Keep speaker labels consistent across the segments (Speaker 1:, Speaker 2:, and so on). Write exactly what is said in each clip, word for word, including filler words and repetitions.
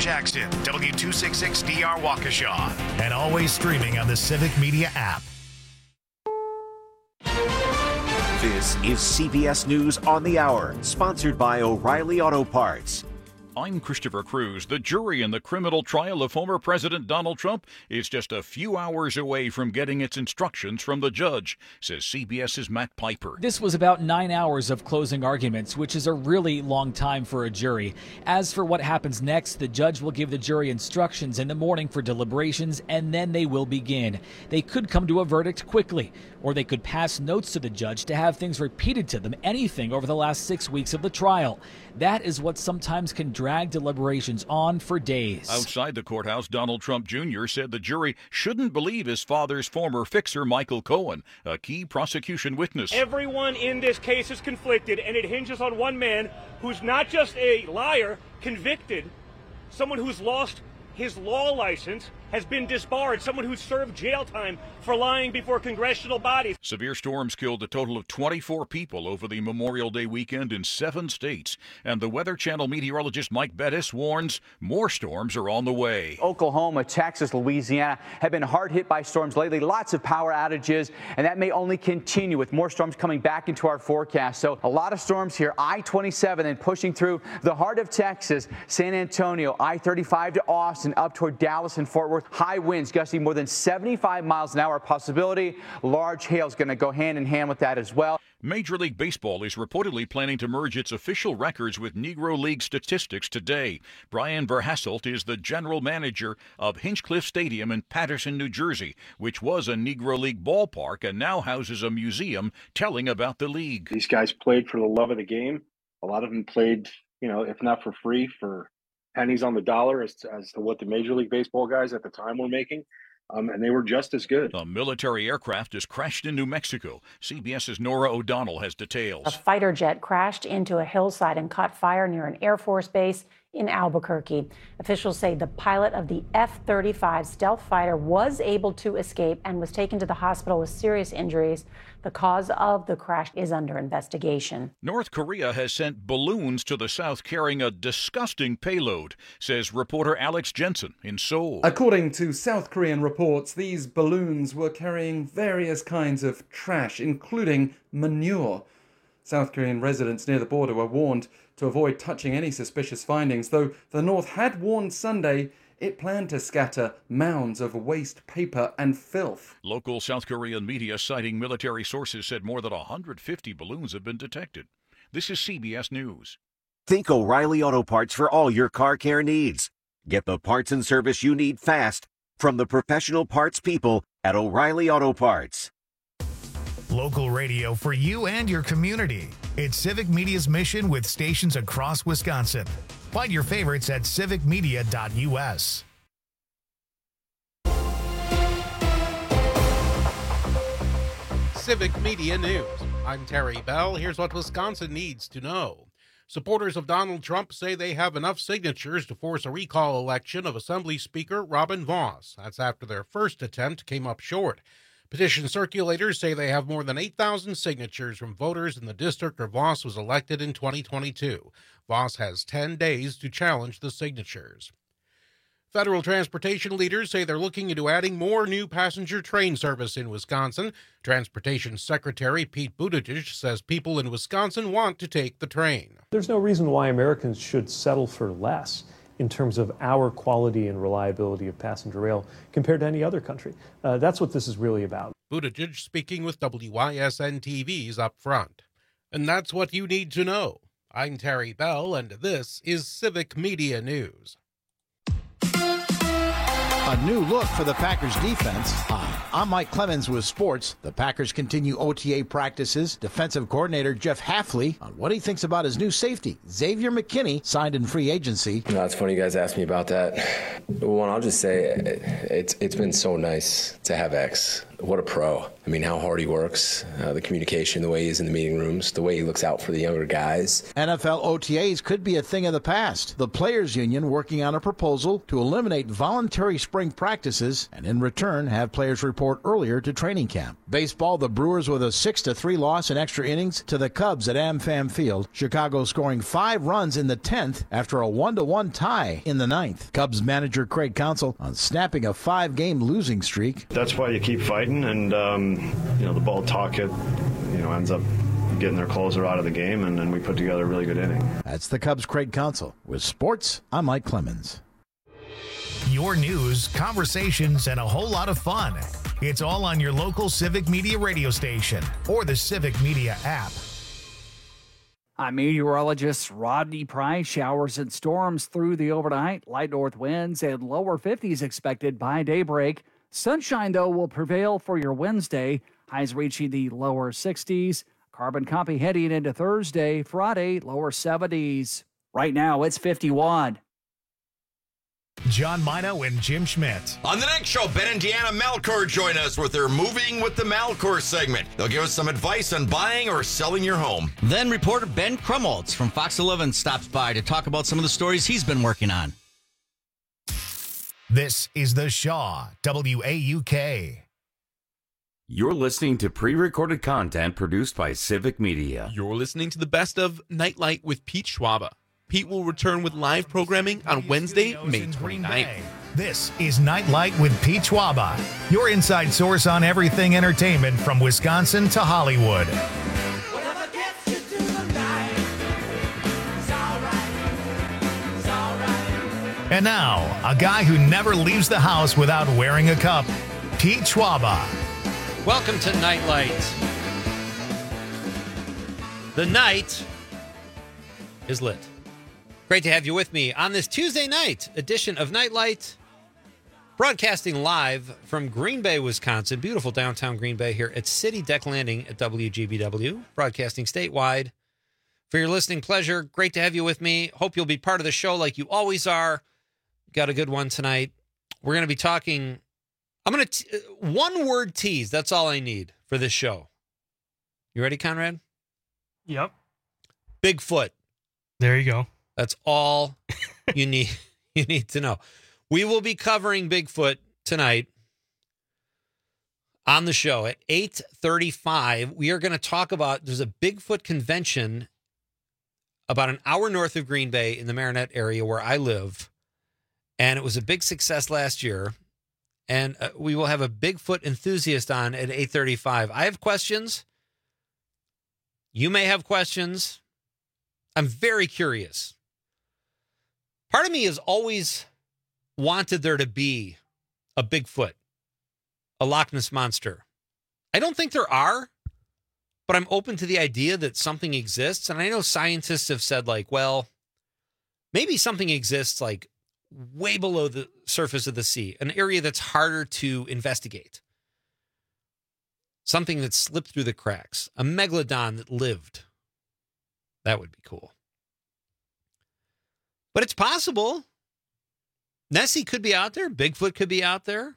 Speaker 1: Jackson, W two sixty-six D R Waukesha, and always streaming on the Civic Media app.
Speaker 2: This is C B S News on the Hour, sponsored by O'Reilly Auto Parts.
Speaker 3: I'm Christopher Cruz. The jury in the criminal trial of former President Donald Trump is just a few hours away from getting its instructions from the judge, says CBS's Matt Piper.
Speaker 4: This was about nine hours of closing arguments, which is a really long time for a jury. As for what happens next, the judge will give the jury instructions in the morning for deliberations, and then they will begin. They could come to a verdict quickly, or they could pass notes to the judge to have things repeated to them, anything over the last six weeks of the trial. That is what sometimes can drag deliberations on for days.
Speaker 3: Outside the courthouse, Donald Trump Junior said the jury shouldn't believe his father's former fixer, Michael Cohen, a key prosecution witness.
Speaker 5: Everyone in this case is conflicted, and it hinges on one man who's not just a liar, convicted, someone who's lost his law license, has been disbarred, someone who served jail time for lying before congressional bodies.
Speaker 3: Severe storms killed a total of twenty-four people over the Memorial Day weekend in seven states. And the Weather Channel meteorologist Mike Bettis warns more storms are on the way.
Speaker 6: Oklahoma, Texas, Louisiana have been hard hit by storms lately. Lots of power outages, and that may only continue with more storms coming back into our forecast. So a lot of storms here. I twenty-seven and pushing through the heart of Texas, San Antonio, I thirty-five to Austin, up toward Dallas and Fort Worth. High winds gusting more than seventy-five miles an hour. Possibility large hail is going to go hand in hand with that as well.
Speaker 3: Major League Baseball is reportedly planning to merge its official records with Negro League statistics today. Brian Verhasselt is the general manager of Hinchcliffe Stadium in Paterson, New Jersey, which was a Negro League ballpark and now houses a museum telling about the league.
Speaker 7: These guys played for the love of the game. A lot of them played, you know, if not for free, for pennies on the dollar as to, as to what the Major League Baseball guys at the time were making. Um, and they were just as good.
Speaker 3: A military aircraft has crashed in New Mexico. CBS's Nora O'Donnell has details.
Speaker 8: A fighter jet crashed into a hillside and caught fire near an Air Force base in Albuquerque. Officials say the pilot of the F thirty-five stealth fighter was able to escape and was taken to the hospital with serious injuries. The cause of the crash is under investigation.
Speaker 3: North Korea has sent balloons to the south carrying a disgusting payload, says reporter Alex Jensen in Seoul.
Speaker 9: According to South Korean reports, these balloons were carrying various kinds of trash, including manure. South Korean residents near the border were warned to avoid touching any suspicious findings, though the North had warned Sunday it planned to scatter mounds of waste paper and filth.
Speaker 3: Local South Korean media citing military sources said more than one hundred fifty balloons have been detected. This is C B S News.
Speaker 2: Think O'Reilly Auto Parts for all your car care needs. Get the parts and service you need fast from the professional parts people at O'Reilly Auto Parts.
Speaker 1: Local radio for you and your community. It's Civic Media's mission with stations across Wisconsin. Find your favorites at civic media dot U S.
Speaker 10: Civic Media News. I'm Terry Bell. Here's what Wisconsin needs to know. Supporters of Donald Trump say they have enough signatures to force a recall election of Assembly Speaker Robin Vos. That's after their first attempt came up short. Petition circulators say they have more than eight thousand signatures from voters in the district where Vos was elected in twenty twenty-two. Vos has ten days to challenge the signatures. Federal transportation leaders say they're looking into adding more new passenger train service in Wisconsin. Transportation Secretary Pete Buttigieg says people in Wisconsin want to take the train.
Speaker 11: There's no reason why Americans should settle for less in terms of our quality and reliability of passenger rail compared to any other country. Uh, that's what this is really about.
Speaker 10: Buttigieg speaking with W I S N T V's Up Front. And that's what you need to know. I'm Terry Bell, and this is Civic Media News.
Speaker 12: A new look for the Packers defense. Hi, I'm Mike Clemens with sports. The Packers continue O T A practices. Defensive coordinator Jeff Hafley on what he thinks about his new safety, Xavier McKinney, signed in free agency.
Speaker 13: No, it's funny you guys asked me about that. One, I'll just say it's it's been so nice to have X. what a pro. I mean, how hard he works, uh, the communication, the way he is in the meeting rooms, the way he looks out for the younger guys.
Speaker 12: N F L O T As could be a thing of the past. The Players Union working on a proposal to eliminate voluntary spring practices and in return have players report earlier to training camp. Baseball, the Brewers with a six to three loss in extra innings to the Cubs at AmFam Field. Chicago scoring five runs in the tenth after a one to one tie in the ninth. Cubs manager Craig Counsell on snapping a five-game losing streak.
Speaker 14: That's why you keep fighting, and um, you know the ball talk it, you know, ends up getting their closer out of the game, and then we put together a really good inning.
Speaker 12: That's the Cubs' Craig Counsell. With sports, I'm Mike Clemens.
Speaker 1: Your news, conversations, and a whole lot of fun. It's all on your local Civic Media radio station or the Civic Media app.
Speaker 15: I'm meteorologist Rodney Price. Showers and storms through the overnight. Light north winds and lower fifties expected by daybreak. Sunshine, though, will prevail for your Wednesday. Highs reaching the lower sixties. Carbon copy heading into Thursday. Friday, lower seventies. Right now, it's fifty-one.
Speaker 1: John Mino and Jim Schmidt.
Speaker 16: On the next show, Ben and Deanna Malcor join us with their Moving with the Malcor segment. They'll give us some advice on buying or selling your home.
Speaker 17: Then reporter Ben Krumholtz from Fox eleven stops by to talk about some of the stories he's been working on.
Speaker 1: This is The Shaw, W A U K.
Speaker 18: You're listening to pre-recorded content produced by Civic Media.
Speaker 19: You're listening to the best of Nightlight with Pete Schwaba. Pete will return with live programming on Wednesday, May twenty-ninth.
Speaker 1: This is Nightlight with Pete Schwaba, your inside source on everything entertainment from Wisconsin to Hollywood. And now, a guy who never leaves the house without wearing a cup, Pete Schwaba.
Speaker 20: Welcome to Nightlight. The night is lit. Great to have you with me on this Tuesday night edition of Nightlight, broadcasting live from Green Bay, Wisconsin. Beautiful downtown Green Bay here at City Deck Landing at W G B W, broadcasting statewide. For your listening pleasure, great to have you with me. Hope you'll be part of the show like you always are. Got a good one tonight. We're going to be talking, I'm going to, one word tease, that's all I need for this show. You ready, Conrad?
Speaker 21: Yep.
Speaker 20: Bigfoot.
Speaker 21: There you go.
Speaker 20: That's all you need you need to know. We will be covering Bigfoot tonight on the show at eight thirty-five. We are going to talk about, there's a Bigfoot convention about an hour north of Green Bay in the Marinette area where I live, and it was a big success last year, and uh, we will have a Bigfoot enthusiast on at eight thirty-five. I have questions. You may have questions. I'm very curious. Part of me has always wanted there to be a Bigfoot, a Loch Ness Monster. I don't think there are, but I'm open to the idea that something exists. And I know scientists have said, like, well, maybe something exists like way below the surface of the sea, an area that's harder to investigate. Something that slipped through the cracks, a megalodon that lived. That would be cool. But it's possible. Nessie could be out there. Bigfoot could be out there.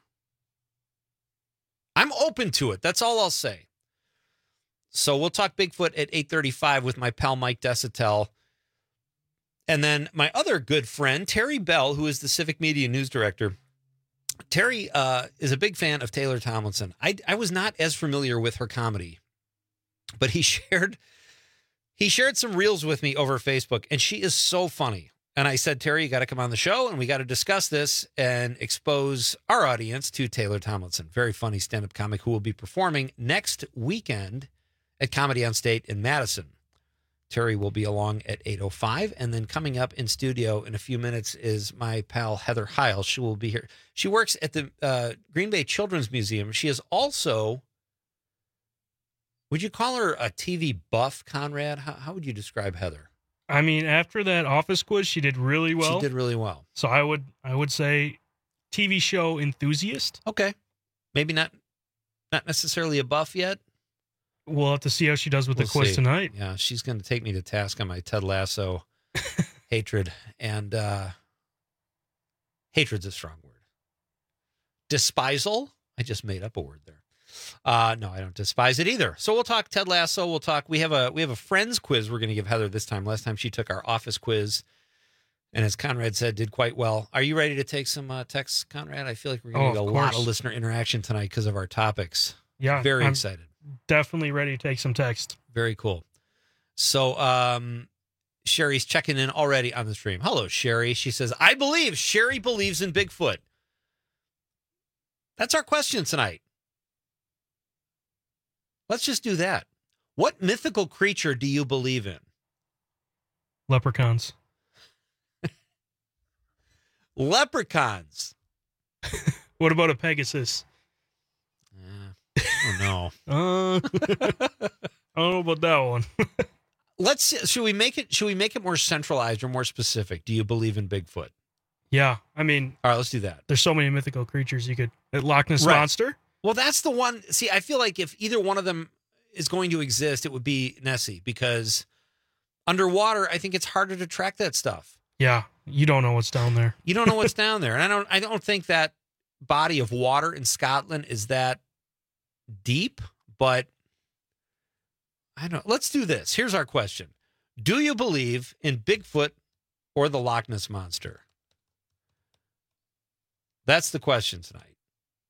Speaker 20: I'm open to it. That's all I'll say. So we'll talk Bigfoot at eight thirty-five with my pal Mike Desitel. And then my other good friend, Terry Bell, who is the Civic Media News Director. Terry uh, is a big fan of Taylor Tomlinson. I, I was not as familiar with her comedy, but he shared he shared some reels with me over Facebook, and she is so funny. And I said, Terry, you got to come on the show, and we got to discuss this and expose our audience to Taylor Tomlinson. Very funny stand-up comic who will be performing next weekend at Comedy on State in Madison. Terry will be along at eight oh five, and then coming up in studio in a few minutes is my pal Heather Heil. She will be here. She works at the uh, Green Bay Children's Museum. She is also, would you call her a T V buff, Conrad? How, how would you describe Heather?
Speaker 21: I mean, after that office quiz, she did really well.
Speaker 20: She did really well.
Speaker 21: So I would I would say T V show enthusiast.
Speaker 20: Okay. Maybe not not necessarily a buff yet.
Speaker 21: We'll have to see how she does with
Speaker 20: We'll
Speaker 21: the quiz
Speaker 20: see.
Speaker 21: tonight.
Speaker 20: Yeah, she's going to take me to task on my Ted Lasso hatred. And uh, hatred's a strong word. Despisal? I just made up a word there. Uh, no, I don't despise it either. So we'll talk Ted Lasso. We'll talk. We have a we have a Friends quiz we're going to give Heather this time. Last time she took our Office quiz, and as Conrad said, did quite well. Are you ready to take some uh, texts, Conrad? I feel like we're going to
Speaker 21: Oh,
Speaker 20: get a
Speaker 21: of
Speaker 20: lot
Speaker 21: course.
Speaker 20: of listener interaction tonight because of our topics.
Speaker 21: Yeah,
Speaker 20: very
Speaker 21: I'm
Speaker 20: excited.
Speaker 21: Definitely ready to take some text.
Speaker 20: Very cool. So um, Sherry's checking in already on the stream. Hello, Sherry. She says, I believe Sherry believes in Bigfoot. That's our question tonight. Let's just do that. What mythical creature do you believe in?
Speaker 21: Leprechauns.
Speaker 20: Leprechauns.
Speaker 21: What about a Pegasus?
Speaker 20: Oh, no.
Speaker 21: Uh, I don't know about that one.
Speaker 20: Let's see, should we make it should we make it more centralized or more specific? Do you believe in Bigfoot?
Speaker 21: Yeah, I mean,
Speaker 20: all right, let's do that.
Speaker 21: There's so many mythical creatures you could. Loch Ness
Speaker 20: Right.
Speaker 21: Monster.
Speaker 20: Well, that's the one. See, I feel like if either one of them is going to exist, it would be Nessie, because underwater, I think it's harder to track that stuff.
Speaker 21: Yeah, you don't know what's down there.
Speaker 20: You don't know what's down there, and I don't. I don't think that body of water in Scotland is that deep. But I don't. Let's do this. Here's our question: do you believe in Bigfoot or the Loch Ness Monster? That's the question tonight.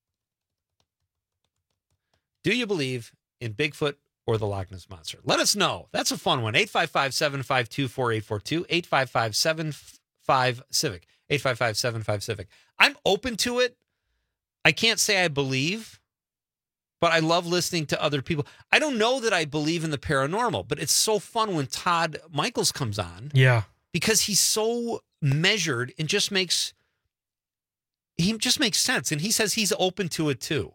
Speaker 20: Do you believe in Bigfoot or the Loch Ness Monster? Let us know. That's a fun one. eight five five, seven five two, four eight four two, eight five five, seven five, civic, eight five five, seven five, civic. I'm open to it. I can't say I believe, but I love listening to other people. I don't know that I believe in the paranormal, but it's so fun when Todd Michaels comes on.
Speaker 21: Yeah.
Speaker 20: Because he's so measured and just makes... He just makes sense, and he says he's open to it too.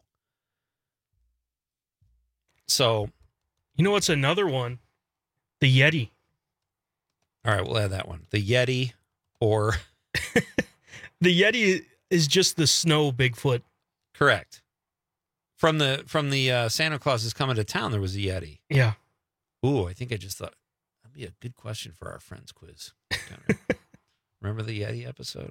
Speaker 20: So,
Speaker 21: you know what's another one? The Yeti.
Speaker 20: All right, we'll add that one. The Yeti, or
Speaker 21: the Yeti is just the snow Bigfoot.
Speaker 20: Correct. From the from the uh, Santa Claus is Coming to Town, there was a Yeti.
Speaker 21: Yeah.
Speaker 20: Ooh, I think I just thought that'd be a good question for our Friends quiz. Remember the Yeti episode?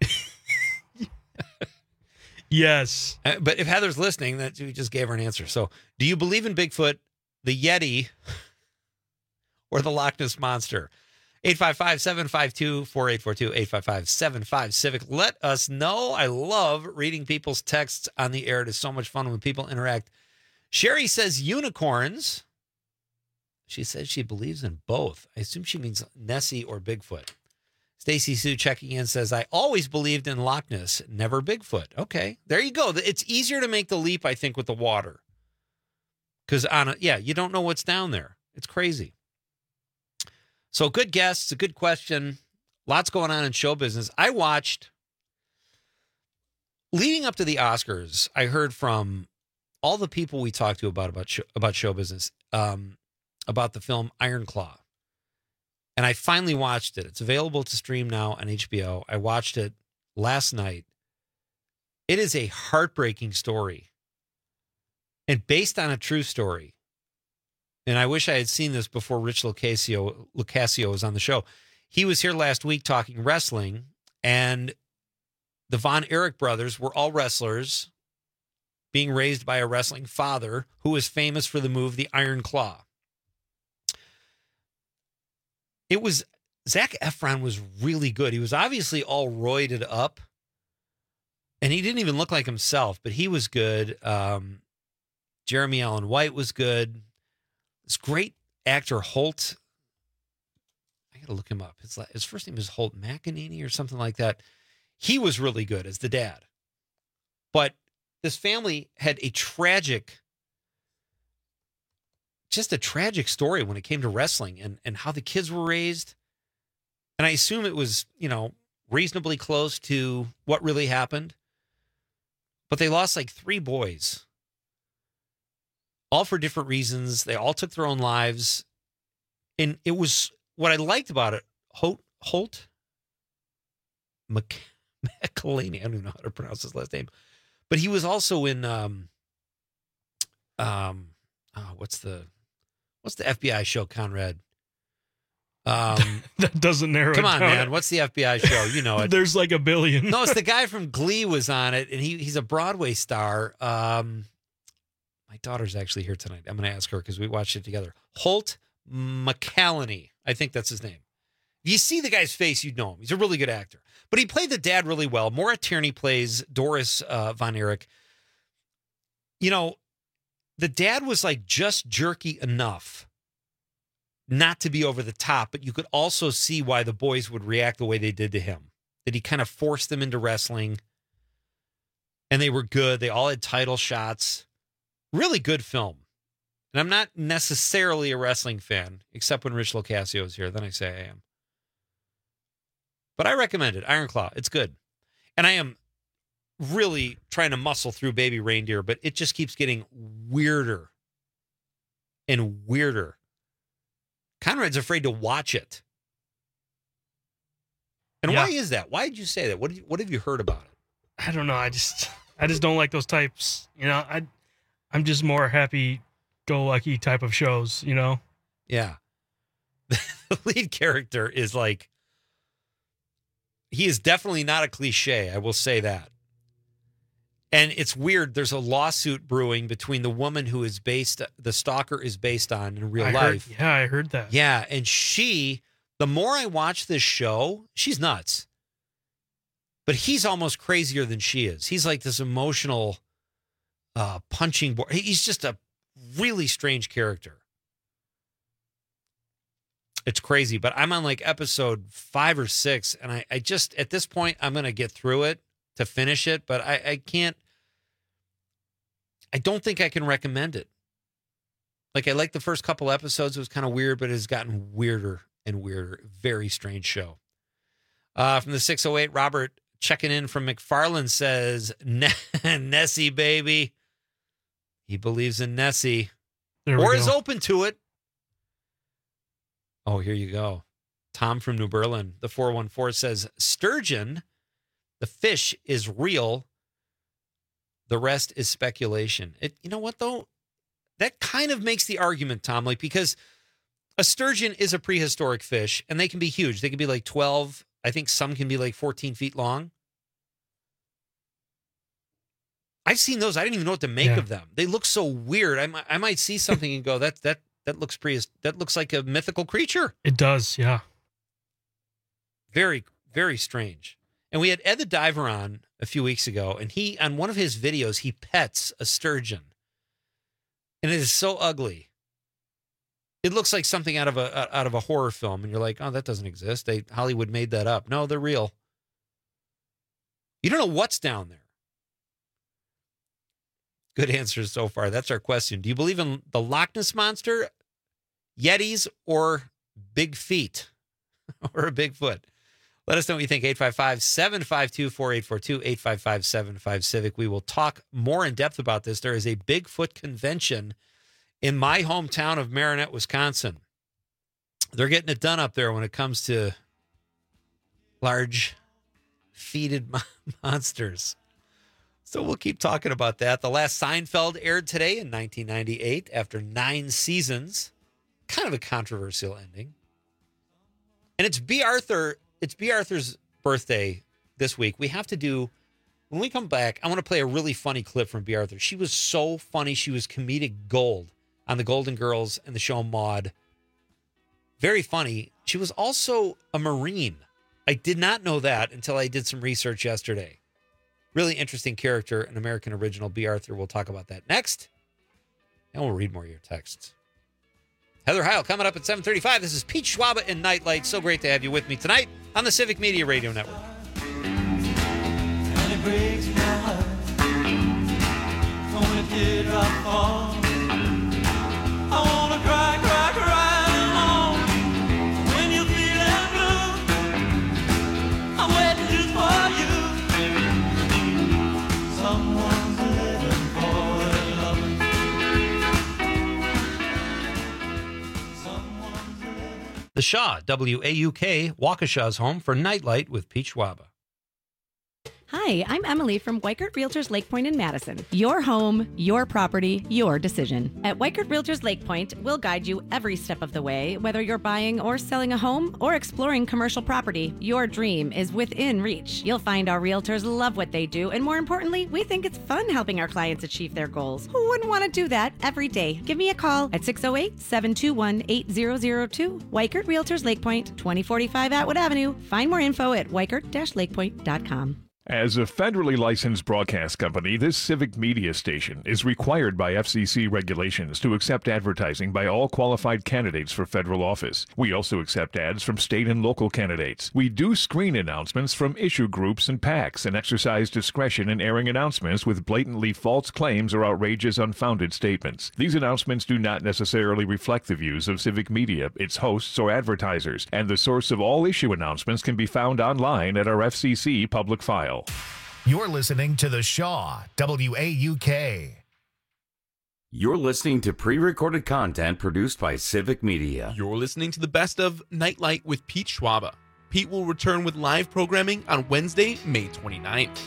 Speaker 21: Yes.
Speaker 20: Uh, but if Heather's listening, that we just gave her an answer. So, do you believe in Bigfoot, the Yeti, or the Loch Ness Monster? eight five five, seven five two, four eight four two, eight five five, seven five, civic. Let us know. I love reading people's texts on the air. It is so much fun when people interact. Sherry says unicorns. She says she believes in both. I assume she means Nessie or Bigfoot. Stacy Sue checking in says, I always believed in Loch Ness, never Bigfoot. Okay, there you go. It's easier to make the leap, I think, with the water. Because, on a, yeah, you don't know what's down there. It's crazy. So good guess. It's a good question. Lots going on in show business. I watched, leading up to the Oscars, I heard from all the people we talked to about, about, show, about show business, um, about the film Iron Claw. And I finally watched it. It's available to stream now on H B O. I watched it last night. It is a heartbreaking story and based on a true story. And I wish I had seen this before Rich Lucasio, Lucasio was on the show. He was here last week talking wrestling, and the Von Erich brothers were all wrestlers being raised by a wrestling father who was famous for the move, the Iron Claw. It was, Zac Efron was really good. He was obviously all roided up, and he didn't even look like himself, but he was good. Um, Jeremy Allen White was good. This great actor, Holt. I got to look him up. His, his first name is Holt McEnany or something like that. He was really good as the dad. But this family had a tragic just a tragic story when it came to wrestling and, and how the kids were raised. And I assume it was, you know, reasonably close to what really happened. But they lost like three boys, all for different reasons. They all took their own lives. And it was what I liked about it. Holt, Holt McElhaney, I don't even know how to pronounce his last name, but he was also in, um, um, oh, what's the, What's the F B I show, Conrad? Um,
Speaker 21: that doesn't narrow
Speaker 20: Come
Speaker 21: it
Speaker 20: on,
Speaker 21: down.
Speaker 20: man. What's the F B I show? You know it.
Speaker 21: There's like a billion.
Speaker 20: No, it's the guy from Glee was on it, and he he's a Broadway star. Um, My daughter's actually here tonight. I'm going to ask her because we watched it together. Holt McCallany. I think that's his name. If you see the guy's face, you'd know him. He's a really good actor. But he played the dad really well. Maura Tierney plays Doris uh, Von Erich. You know, the dad was like just jerky enough not to be over the top, but you could also see why the boys would react the way they did to him. That he kind of forced them into wrestling. And they were good. They all had title shots. Really good film. And I'm not necessarily a wrestling fan, except when Rich Locascio is here. Then I say I am. But I recommend it. Iron Claw. It's good. And I am really trying to muscle through Baby Reindeer, but it just keeps getting weirder and weirder. Conrad's afraid to watch it. And
Speaker 21: Yeah.
Speaker 20: why is that? Why did you say that? What did you, what have you heard about it?
Speaker 21: I don't know. I just I just don't like those types. You know, I I'm just more happy-go-lucky type of shows. You know.
Speaker 20: Yeah. The lead character is like, he is definitely not a cliche. I will say that. And it's weird. There's a lawsuit brewing between the woman who is based, the stalker is based on in real
Speaker 21: I
Speaker 20: life.
Speaker 21: Heard, yeah, I heard that.
Speaker 20: Yeah. And she, the more I watch this show, she's nuts. But he's almost crazier than she is. He's like this emotional uh, punching board. He's just a really strange character. It's crazy, but I'm on like episode five or six, and I, I just, at this point, I'm going to get through it to finish it, but I, I can't, I don't think I can recommend it. Like, I like the first couple episodes. It was kind of weird, but it has gotten weirder and weirder. Very strange show. Uh, from the six oh eight, Robert checking in from McFarland says, Nessie, baby. He believes in Nessie.
Speaker 21: There we
Speaker 20: or
Speaker 21: go.
Speaker 20: is open to it. Oh, here you go. Tom from New Berlin, the four one four says, sturgeon, the fish is real. The rest is speculation. It, you know what, though? That kind of makes the argument, Tom, like, because a sturgeon is a prehistoric fish, and they can be huge. They can be like twelve. I think some can be like fourteen feet long. I've seen those. I didn't even know what to make
Speaker 21: Yeah.
Speaker 20: of them. They look so weird. I might, I might see something and go, that that that looks pre that looks like a mythical creature.
Speaker 21: It does, yeah.
Speaker 20: Very, very strange. And we had Ed the Diver on a few weeks ago, and he, on one of his videos, he pets a sturgeon. And it is so ugly. It looks like something out of a out of a horror film, and you're like, oh, that doesn't exist. They Hollywood made that up. No, they're real. You don't know what's down there. Good answers so far. That's our question. Do you believe in the Loch Ness Monster, Yetis, or big feet? Or a Bigfoot? Let us know what you think. eight five five, seven five two, four eight four two, eight five five, seven five Civic. We will talk more in depth about this. There is a Bigfoot convention in my hometown of Marinette, Wisconsin. They're getting it done up there when it comes to large feeted monsters. So we'll keep talking about that. The last Seinfeld aired today in nineteen ninety-eight after nine seasons. Kind of a controversial ending. And it's B. Arthur. It's B. Arthur's birthday this week. We have to do, when we come back, I want to play a really funny clip from B. Arthur. She was so funny. She was comedic gold on the Golden Girls and the show Maude. Very funny. She was also a Marine. I did not know that until I did some research yesterday. Really interesting character, an American original, B. Arthur. We'll talk about that next. And we'll read more of your texts. Heather Heil coming up at seven thirty-five. This is Pete Schwaba and Nightlight. So great to have you with me tonight on the Civic Media Radio Network.
Speaker 4: And it breaks my heart when a teardrop falls. I wanna cry, cry, cry alone. When you're feeling blue, I'm waiting just for you. Someone's living for love. Someone's living.
Speaker 20: The Shaw, W A U K, Waukesha's home for Nightlight with Pete Schwaba.
Speaker 22: Hi,
Speaker 5: Hi, I'm Emily from Weikert Realtors Lake Point in Madison. Your home, your property, your decision. At Weikert Realtors Lake Point, we'll guide you every step of the way, whether you're buying or selling a home or exploring commercial property. Your dream is within reach. You'll find our realtors love what they do, and more importantly, we think it's fun helping our clients achieve their goals. Who wouldn't want to do that every day? Give me a call at six oh eight, seven two one, eight zero zero two. Weikert Realtors Lake Point, twenty forty-five Atwood Avenue. Find more info at weikert dash lake point dot com.
Speaker 22: As a federally licensed broadcast company, this civic media station is required by F C C regulations to accept advertising by all qualified candidates for federal office. We also accept ads from state and local candidates. We do screen announcements from issue groups and PACs and exercise discretion in airing announcements with blatantly false claims or outrageous, unfounded statements. These announcements do not necessarily reflect the views of Civic Media, its hosts, or advertisers, and the source of all issue announcements can be found online at our F C C public file.
Speaker 1: You're listening to The Shaw, W A U K.
Speaker 18: You're listening to pre-recorded content produced by Civic Media.
Speaker 19: You're listening to the best of Nightlight with Pete Schwaba. Pete will return with live programming on Wednesday, May twenty-ninth.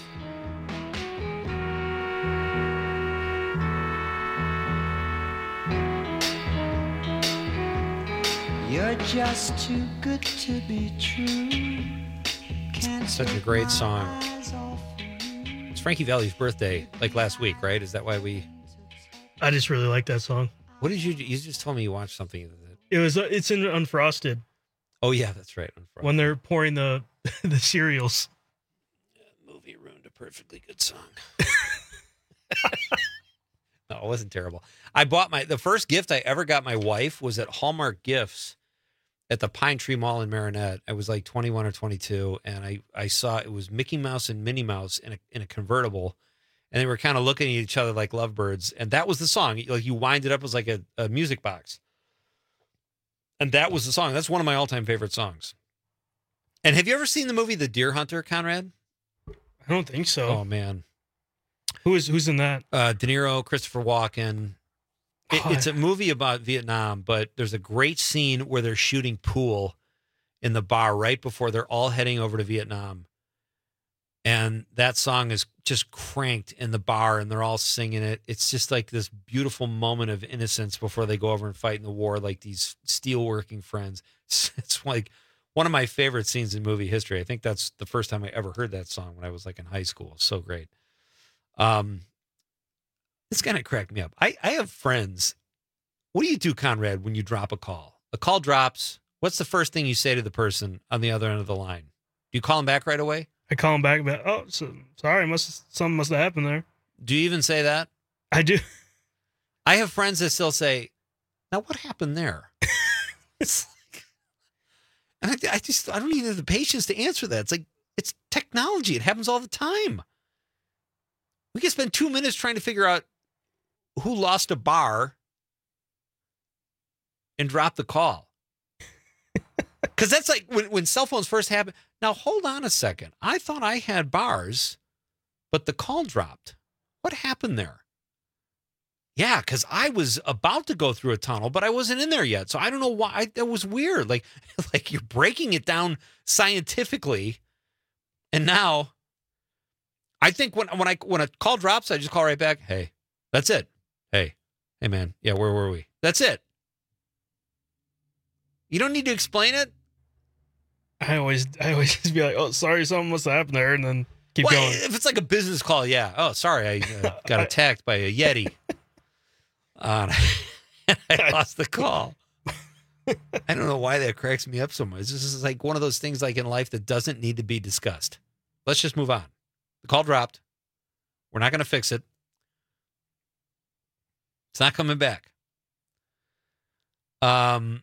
Speaker 4: You're just too good to be true.
Speaker 20: Such a great song. It's Frankie Valli's birthday, like last week, right? Is that why we...
Speaker 21: I just really like that song.
Speaker 20: What did you... You just told me you watched something. That...
Speaker 21: It was. Uh, it's in Unfrosted.
Speaker 20: Oh, yeah, that's right. Unfrosted.
Speaker 21: When they're pouring the the cereals.
Speaker 20: Yeah, movie ruined a perfectly good song. No, it wasn't terrible. I bought my... The first gift I ever got my wife was at Hallmark Gifts at the Pine Tree Mall in Marinette. I was like twenty-one or twenty-two, and I, I saw it was Mickey Mouse and Minnie Mouse in a, in a convertible, and they were kind of looking at each other like lovebirds, and that was the song. Like, you wind it up as like a, a music box, and that was the song. That's one of my all-time favorite songs. And have you ever seen the movie The Deer Hunter, Conrad?
Speaker 21: I don't think so.
Speaker 20: Oh, man.
Speaker 21: Who is, who's in that?
Speaker 20: Uh, De Niro, Christopher Walken. It, it's a movie about Vietnam, but there's a great scene where they're shooting pool in the bar right before they're all heading over to Vietnam. And that song is just cranked in the bar, and they're all singing it. It's just like this beautiful moment of innocence before they go over and fight in the war, like these steelworking friends. It's, it's like one of my favorite scenes in movie history. I think that's the first time I ever heard that song when I was like in high school. So great. Um, This kind of cracked me up. I, I have friends. What do you do, Conrad, when you drop a call? A call drops. What's the first thing you say to the person on the other end of the line? Do you call them back right away?
Speaker 21: I call them back, but oh, so, sorry, must something must have happened there.
Speaker 20: Do you even say that?
Speaker 21: I do.
Speaker 20: I have friends that still say, "Now what happened there?" It's like, and I, I just I don't even have the patience to answer that. It's like it's technology. It happens all the time. We can spend two minutes trying to figure out who lost a bar and drop the call. Because that's like when, when cell phones first happened. Now, hold on a second. I thought I had bars, but the call dropped. What happened there? Yeah, because I was about to go through a tunnel, but I wasn't in there yet. So I don't know why. I, that was weird. Like, like you're breaking it down scientifically. And now I think when, when I when a call drops, I just call right back. Hey, that's it. Hey, hey, man. Yeah, where were we? That's it. You don't need to explain it.
Speaker 21: I always, I always just be like, "Oh, sorry, something must have happened there," and then keep
Speaker 20: well,
Speaker 21: going.
Speaker 20: If it's like a business call, yeah. Oh, sorry, I uh, got attacked by a Yeti. Uh, I lost the call. I don't know why that cracks me up so much. This is like one of those things, like in life, that doesn't need to be discussed. Let's just move on. The call dropped. We're not going to fix it. It's not coming back. Um.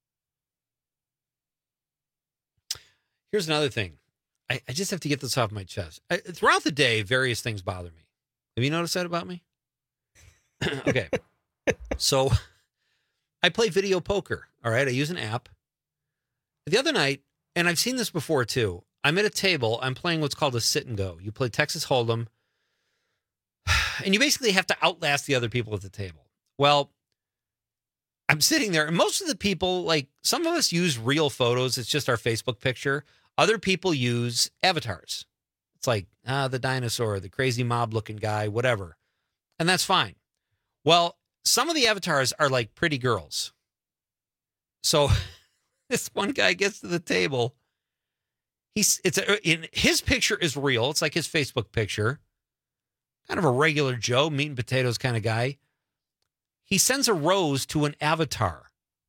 Speaker 20: Here's another thing. I, I just have to get this off my chest. I, throughout the day, various things bother me. Have you noticed that about me? Okay. So I play video poker. All right. I use an app. The other night, and I've seen this before too, I'm at a table. I'm playing what's called a sit and go. You play Texas Hold'em, and you basically have to outlast the other people at the table. Well, I'm sitting there, and most of the people, like some of us use real photos. It's just our Facebook picture. Other people use avatars. It's like, ah, the dinosaur, the crazy mob-looking guy, whatever. And that's fine. Well, some of the avatars are like pretty girls. So this one guy gets to the table. He's it's a, in his picture is real. It's like his Facebook picture. Kind of a regular Joe, meat and potatoes kind of guy. He sends a rose to an avatar.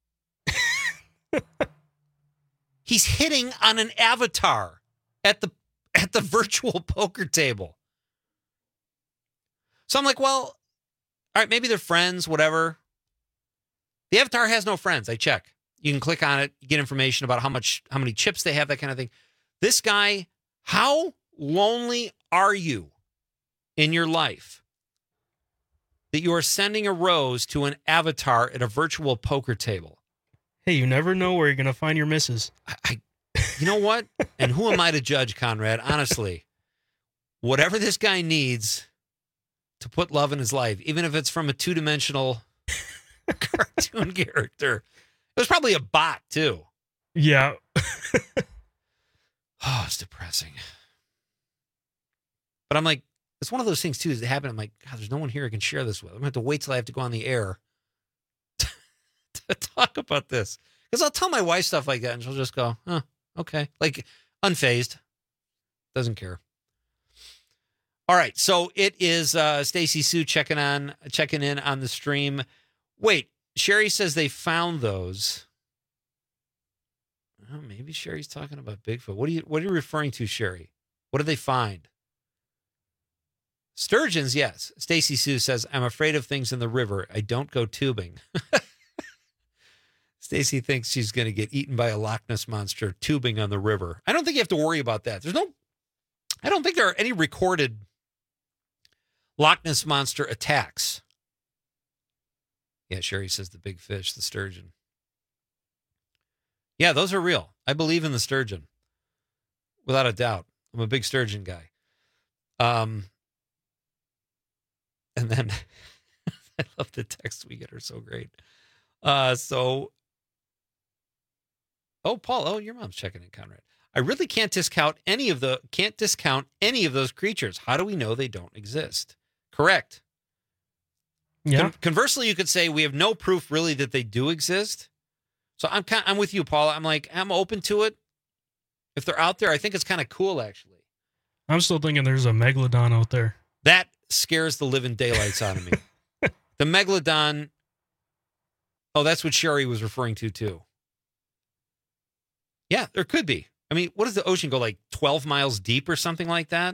Speaker 20: He's hitting on an avatar at the at the virtual poker table. So I'm like, well, all right, maybe they're friends, whatever. The avatar has no friends. I check. You can click on it, get information about how much, how many chips they have, that kind of thing. This guy, how lonely are you in your life that you are sending a rose to an avatar at a virtual poker table?
Speaker 21: Hey, you never know where you're going to find your missus.
Speaker 20: I, I, you know what? And who am I to judge, Conrad? Honestly, whatever this guy needs to put love in his life, even if it's from a two-dimensional cartoon character. It was probably a bot, too.
Speaker 21: Yeah.
Speaker 20: Oh, it's depressing. But I'm like, it's one of those things, too, that happen. I'm like, God, there's no one here I can share this with. I'm going to have to wait till I have to go on the air to talk about this. Because I'll tell my wife stuff like that, and she'll just go, oh, okay. Like, unfazed. Doesn't care. All right, so it is uh, Stacy Sue checking on, checking in on the stream. Wait, Sherry says they found those. Oh, maybe Sherry's talking about Bigfoot. What are you What are you referring to, Sherry? What did they find? Sturgeons, yes. Stacy Sue says, I'm afraid of things in the river. I don't go tubing. Stacy thinks she's going to get eaten by a Loch Ness monster tubing on the river. I don't think you have to worry about that. There's no, I don't think there are any recorded Loch Ness monster attacks. Yeah, Sherry says the big fish, the sturgeon. Yeah, those are real. I believe in the sturgeon. Without a doubt. I'm a big sturgeon guy. Um, and then I love the texts we get are so great. Uh, so, oh, Paul, oh, your mom's checking in, Conrad. I really can't discount any of the can't discount any of those creatures. How do we know they don't exist? Correct.
Speaker 21: Yeah.
Speaker 20: Con- conversely, you could say we have no proof really that they do exist. So I'm kind I'm with you, Paul. I'm like, I'm open to it. If they're out there, I think it's kind of cool, actually.
Speaker 21: I'm still thinking there's a megalodon out there.
Speaker 20: That scares the living daylights out of me. The megalodon. Oh, that's what Sherry was referring to, too. Yeah, there could be. I mean, what does the ocean go, like twelve miles deep or something like that?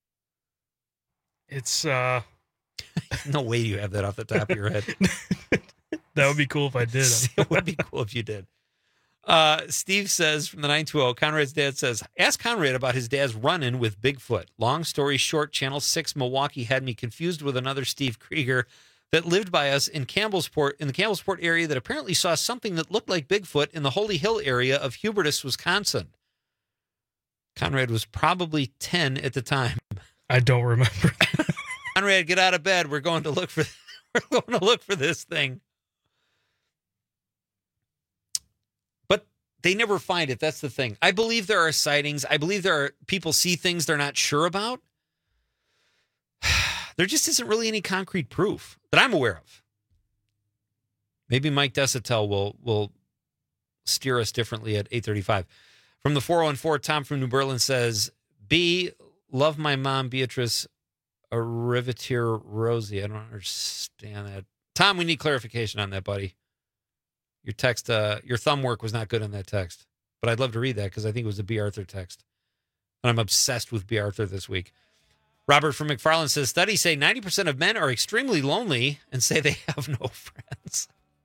Speaker 21: It's, uh...
Speaker 20: no way do you have that off the top of your head.
Speaker 21: That would be cool if I did.
Speaker 20: It would be cool if you did. Uh, Steve says from the nine two zero, Conrad's dad says, ask Conrad about his dad's run-in with Bigfoot. Long story short, Channel six Milwaukee had me confused with another Steve Krieger that lived by us in Campbellsport, in the Campbellsport area, that apparently saw something that looked like Bigfoot in the Holy Hill area of Hubertus, Wisconsin. Conrad was probably ten at the time.
Speaker 21: I don't remember.
Speaker 20: Conrad, get out of bed. We're going to look for we're going to look for this thing. But they never find it. That's the thing. I believe there are sightings. I believe there are people see things they're not sure about. There just isn't really any concrete proof that I'm aware of. Maybe Mike Desatel will will steer us differently at eight thirty-five. From the four oh four, Tom from New Berlin says, B, love my mom, Beatrice a Riveteer Rosie. I don't understand that. Tom, we need clarification on that, buddy. Your text, uh, your thumb work was not good on that text. But I'd love to read that because I think it was a B. Arthur text. And I'm obsessed with B. Arthur this week. Robert from McFarland says, studies say ninety percent of men are extremely lonely and say they have no friends.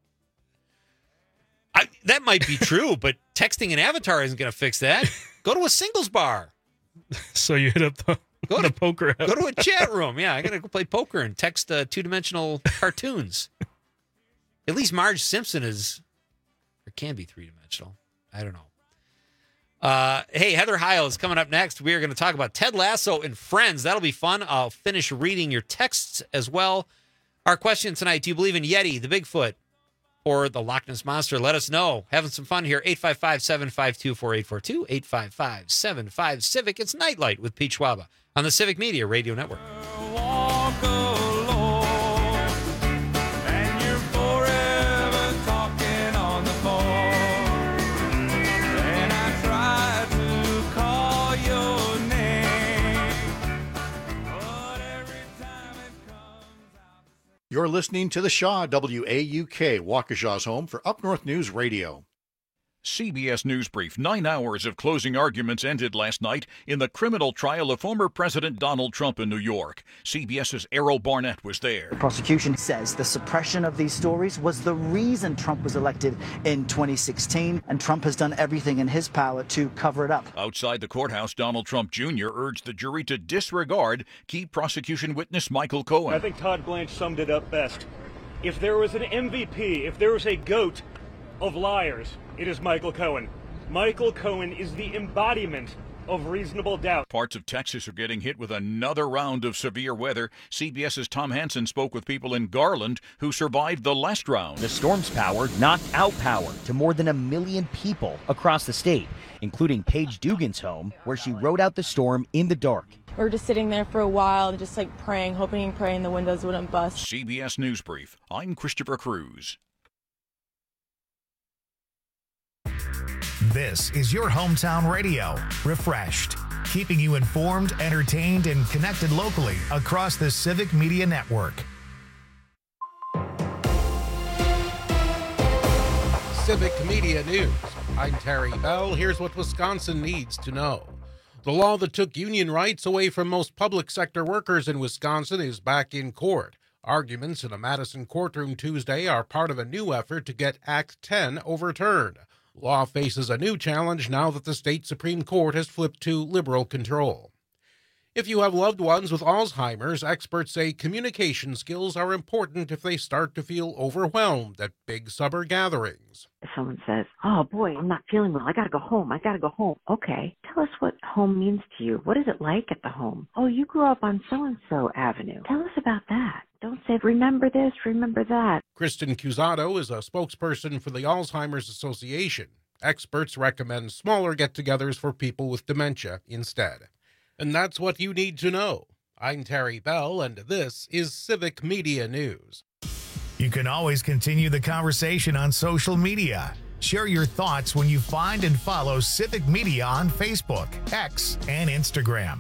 Speaker 20: I, that might be true, but texting an avatar isn't going to fix that. Go to a singles bar.
Speaker 21: So you hit up the,
Speaker 20: go
Speaker 21: the
Speaker 20: to,
Speaker 21: poker app.
Speaker 20: Go to a chat room. Yeah, I got to go play poker and text uh, two-dimensional cartoons. At least Marge Simpson is, or can be three-dimensional. I don't know. Uh, hey, Heather Heil is coming up next. We are going to talk about Ted Lasso and Friends. That'll be fun. I'll finish reading your texts as well. Our question tonight, do you believe in Yeti, the Bigfoot, or the Loch Ness Monster? Let us know. Having some fun here. eight five five, seven five two, four eight four two, eight five five, seven five, Civic. It's Nightlight with Pete Schwaba on the Civic Media Radio Network.
Speaker 4: Walk alone, and you're forever talking on the phone. And I try to call your name, but every time it comes out.
Speaker 12: You're listening to the Shaw, W A U K, Waukesha's home for Up North News Radio.
Speaker 3: C B S News Brief. Nine hours of closing arguments ended last night in the criminal trial of former President Donald Trump in New York. CBS's Errol Barnett was there.
Speaker 6: The prosecution says the suppression of these stories was the reason Trump was elected in twenty sixteen, and Trump has done everything in his power to cover it up.
Speaker 3: Outside the courthouse, Donald Trump Junior urged the jury to disregard key prosecution witness Michael Cohen.
Speaker 7: I think Todd Blanche summed it up best. If there was an M V P, if there was a GOAT of liars, it is Michael Cohen. Michael Cohen is the embodiment of reasonable doubt.
Speaker 3: Parts of Texas are getting hit with another round of severe weather. CBS's Tom Hansen spoke with people in Garland who survived the last round.
Speaker 23: The storm's power knocked out power to more than a million people across the state, including Paige Dugan's home, where she rode out the storm in the dark.
Speaker 24: We were just sitting there for a while, just like praying, hoping and praying the windows wouldn't bust.
Speaker 3: C B S News Brief. I'm Christopher Cruz.
Speaker 1: This is your hometown radio, Refreshed, keeping you informed, entertained, and connected locally across the Civic Media Network.
Speaker 10: Civic Media News. I'm Terry Bell. Here's what Wisconsin needs to know. The law that took union rights away from most public sector workers in Wisconsin is back in court. Arguments in a Madison courtroom Tuesday are part of a new effort to get Act ten overturned. Law faces a new challenge now that the state Supreme Court has flipped to liberal control. If you have loved ones with Alzheimer's, experts say communication skills are important if they start to feel overwhelmed at big summer gatherings.
Speaker 25: If someone says, oh boy, I'm not feeling well, I gotta go home, I gotta go home. Okay, tell us what home means to you. What is it like at the home? Oh, you grew up on so-and-so avenue. Tell us about that. Don't say, remember this, remember that.
Speaker 10: Kristen Cusato is a spokesperson for the Alzheimer's Association. Experts recommend smaller get-togethers for people with dementia instead. And that's what you need to know. I'm Terry Bell, and this is Civic Media News.
Speaker 1: You can always continue the conversation on social media. Share your thoughts when you find and follow Civic Media on Facebook, X, and Instagram.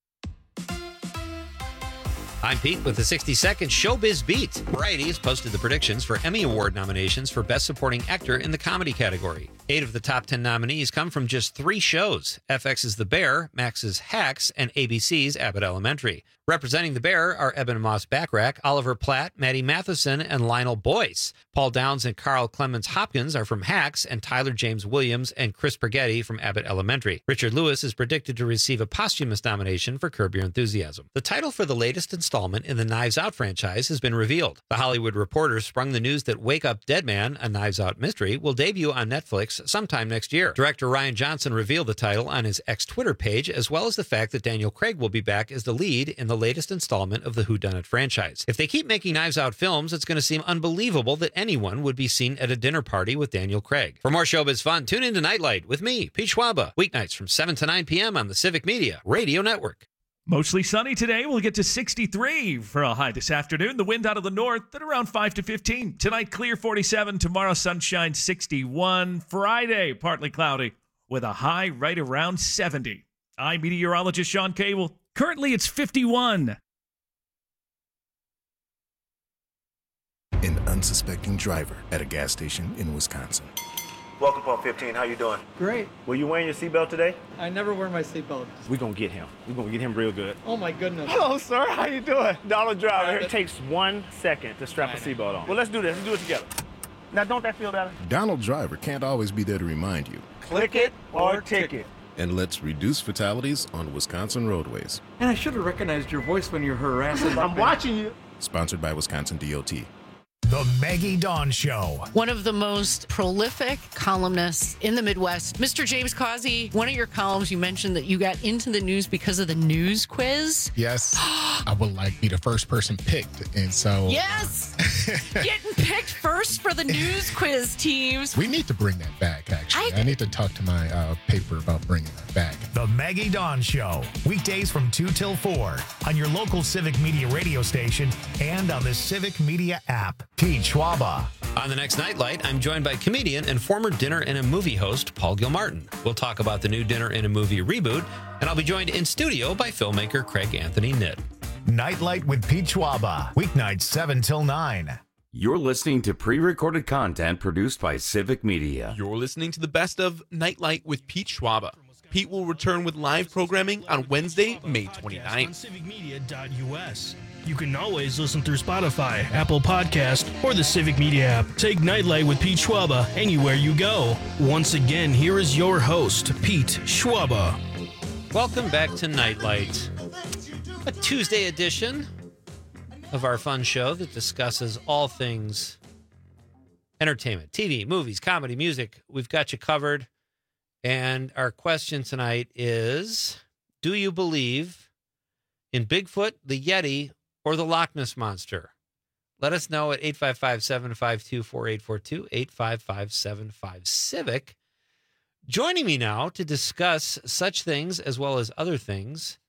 Speaker 20: I'm Pete with the sixty second Showbiz Beat. Variety has posted the predictions for Emmy Award nominations for Best Supporting Actor in the comedy category. Eight of the top ten nominees come from just three shows: F X's The Bear, Max's Hacks, and A B C's Abbott Elementary. Representing The Bear are Eben Moss-Backrack, Oliver Platt, Maddie Matheson, and Lionel Boyce. Paul Downs and Carl Clemens Hopkins are from Hacks, and Tyler James Williams and Chris Spaghetti from Abbott Elementary. Richard Lewis is predicted to receive a posthumous nomination for Curb Your Enthusiasm. The title for the latest installment in the Knives Out franchise has been revealed. The Hollywood Reporter sprung the news that Wake Up Dead Man, a Knives Out mystery, will debut on Netflix sometime next year. Director Ryan Johnson revealed the title on his X Twitter page, as well as the fact that Daniel Craig will be back as the lead in the latest installment of the whodunit franchise. If they keep making Knives Out films, it's going to seem unbelievable that anyone would be seen at a dinner party with Daniel Craig. For more showbiz fun, tune in to Nightlight with me, Pete Schwaba, weeknights from seven to nine p.m. on the Civic Media Radio Network.
Speaker 26: Mostly sunny today. We'll get to sixty-three for a high this afternoon. The wind out of the north at around five to fifteen. Tonight, clear forty-seven. Tomorrow, sunshine sixty-one. Friday, partly cloudy with a high right around seventy. I'm meteorologist Sean Cable. Currently, it's fifty-one.
Speaker 27: An unsuspecting driver at a gas station in Wisconsin.
Speaker 28: Welcome, Pump fifteen. How you doing?
Speaker 29: Great.
Speaker 28: Were you wearing your seatbelt today?
Speaker 29: I never wear my seatbelt.
Speaker 28: We're going to get him. We're going to get him real good.
Speaker 29: Oh, my goodness.
Speaker 28: Hello, sir. How you doing? Dollar Driver. It takes one second to strap a seatbelt on. Well, let's do this. Let's do it together. Now, don't that feel better?
Speaker 27: Donald Driver can't always be there to remind you.
Speaker 28: Click it or ticket.
Speaker 27: And let's reduce fatalities on Wisconsin roadways.
Speaker 29: And I should have recognized your voice when you're harassing.
Speaker 28: I'm watching you.
Speaker 27: Sponsored by Wisconsin D O T.
Speaker 1: The Maggie Dawn Show.
Speaker 30: One of the most prolific columnists in the Midwest. Mister James Causey, one of your columns, you mentioned that you got into the news because of the news quiz.
Speaker 31: Yes. I would like be the first person picked. And so.
Speaker 30: Yes. Getting picked first for the news quiz teams.
Speaker 2: We need to bring that back, actually. I,
Speaker 30: I-
Speaker 2: need to talk to my uh, paper about bringing that back.
Speaker 1: The Maggie Dawn Show, weekdays from two till four on your local Civic Media radio station and on the Civic Media app. Pete Schwaba.
Speaker 20: On the next Nightlight, I'm joined by comedian and former Dinner and a Movie host, Paul Gilmartin. We'll talk about the new Dinner and a Movie reboot, and I'll be joined in studio by filmmaker Craig Anthony Nitt.
Speaker 1: Nightlight with Pete Schwaba, weeknights seven till nine.
Speaker 18: You're listening to pre-recorded content produced by Civic Media.
Speaker 19: You're listening to the best of Nightlight with Pete Schwaba. Pete will return with live programming on Wednesday, May twenty-ninth.
Speaker 21: civic media dot U S. You can always listen through Spotify, Apple Podcast, or the Civic Media app. Take Nightlight with Pete Schwaba anywhere you go. Once again, here is your host, Pete Schwaba.
Speaker 20: Welcome back to Nightlight, a Tuesday edition of our fun show that discusses all things entertainment, T V, movies, comedy, music. We've got you covered. And our question tonight is, do you believe in Bigfoot, the Yeti, or the Loch Ness Monster? Let us know at eight five five, seven five two, four eight four two, eight five five, seven five, Civic. Joining me now to discuss such things as well as other things